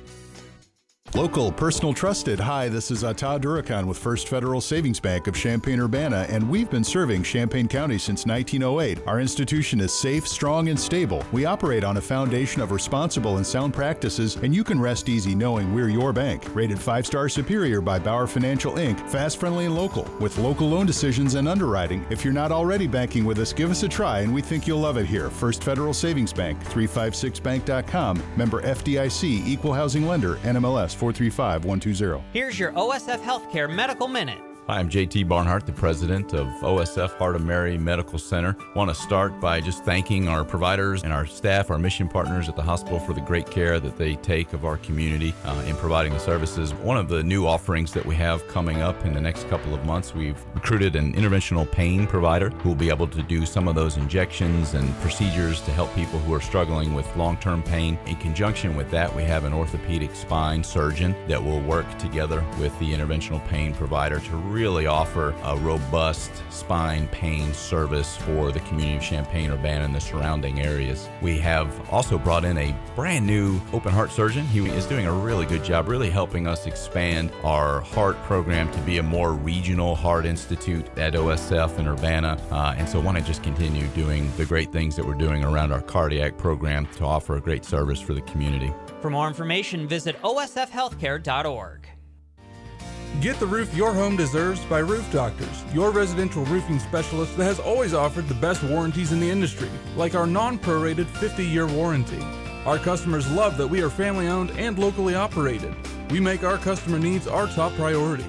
Local, personal, trusted. Hi, this is Atah Durakan with First Federal Savings Bank of Champaign-Urbana, and we've been serving Champaign County since nineteen oh eight. Our institution is safe, strong, and stable. We operate on a foundation of responsible and sound practices, and you can rest easy knowing we're your bank. Rated five-star superior by Bauer Financial Incorporated. Fast, friendly, and local. With local loan decisions and underwriting. If you're not already banking with us, give us a try, and we think you'll love it here. First Federal Savings Bank, three five six bank dot com. Member F D I C, Equal Housing Lender, N M L S four three five one two zero. Here's your O S F Healthcare Medical Minute. Hi, I'm J T Barnhart, the president of O S F Heart of Mary Medical Center. I want to start by just thanking our providers and our staff, our mission partners at the hospital for the great care that they take of our community uh, in providing the services. One of the new offerings that we have coming up in the next couple of months, we've recruited an interventional pain provider who will be able to do some of those injections and procedures to help people who are struggling with long-term pain. In conjunction with that, we have an orthopedic spine surgeon that will work together with the interventional pain provider to really really offer a robust spine pain service for the community of Champaign-Urbana and the surrounding areas. We have also brought in a brand new open heart surgeon. He is doing a really good job, really helping us expand our heart program to be a more regional heart institute at O S F in Urbana. Uh, and so I want to just continue doing the great things that we're doing around our cardiac program to offer a great service for the community. For more information, visit O S F healthcare dot org. Get the roof your home deserves by Roof Doctors, your residential roofing specialist that has always offered the best warranties in the industry, like our non-prorated fifty-year warranty. Our customers love that we are family-owned and locally operated. We make our customer needs our top priority.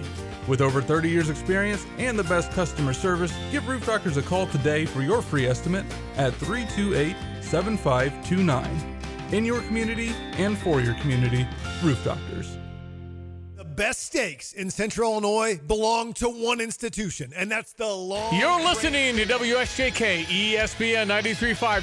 With over thirty years experience and the best customer service, give Roof Doctors a call today for your free estimate at three two eight, seven five two nine. In your community and for your community, Roof Doctors. The best steaks in Central Illinois belong to one institution, and that's the Long You're listening to W S J K E S P N ninety-three point five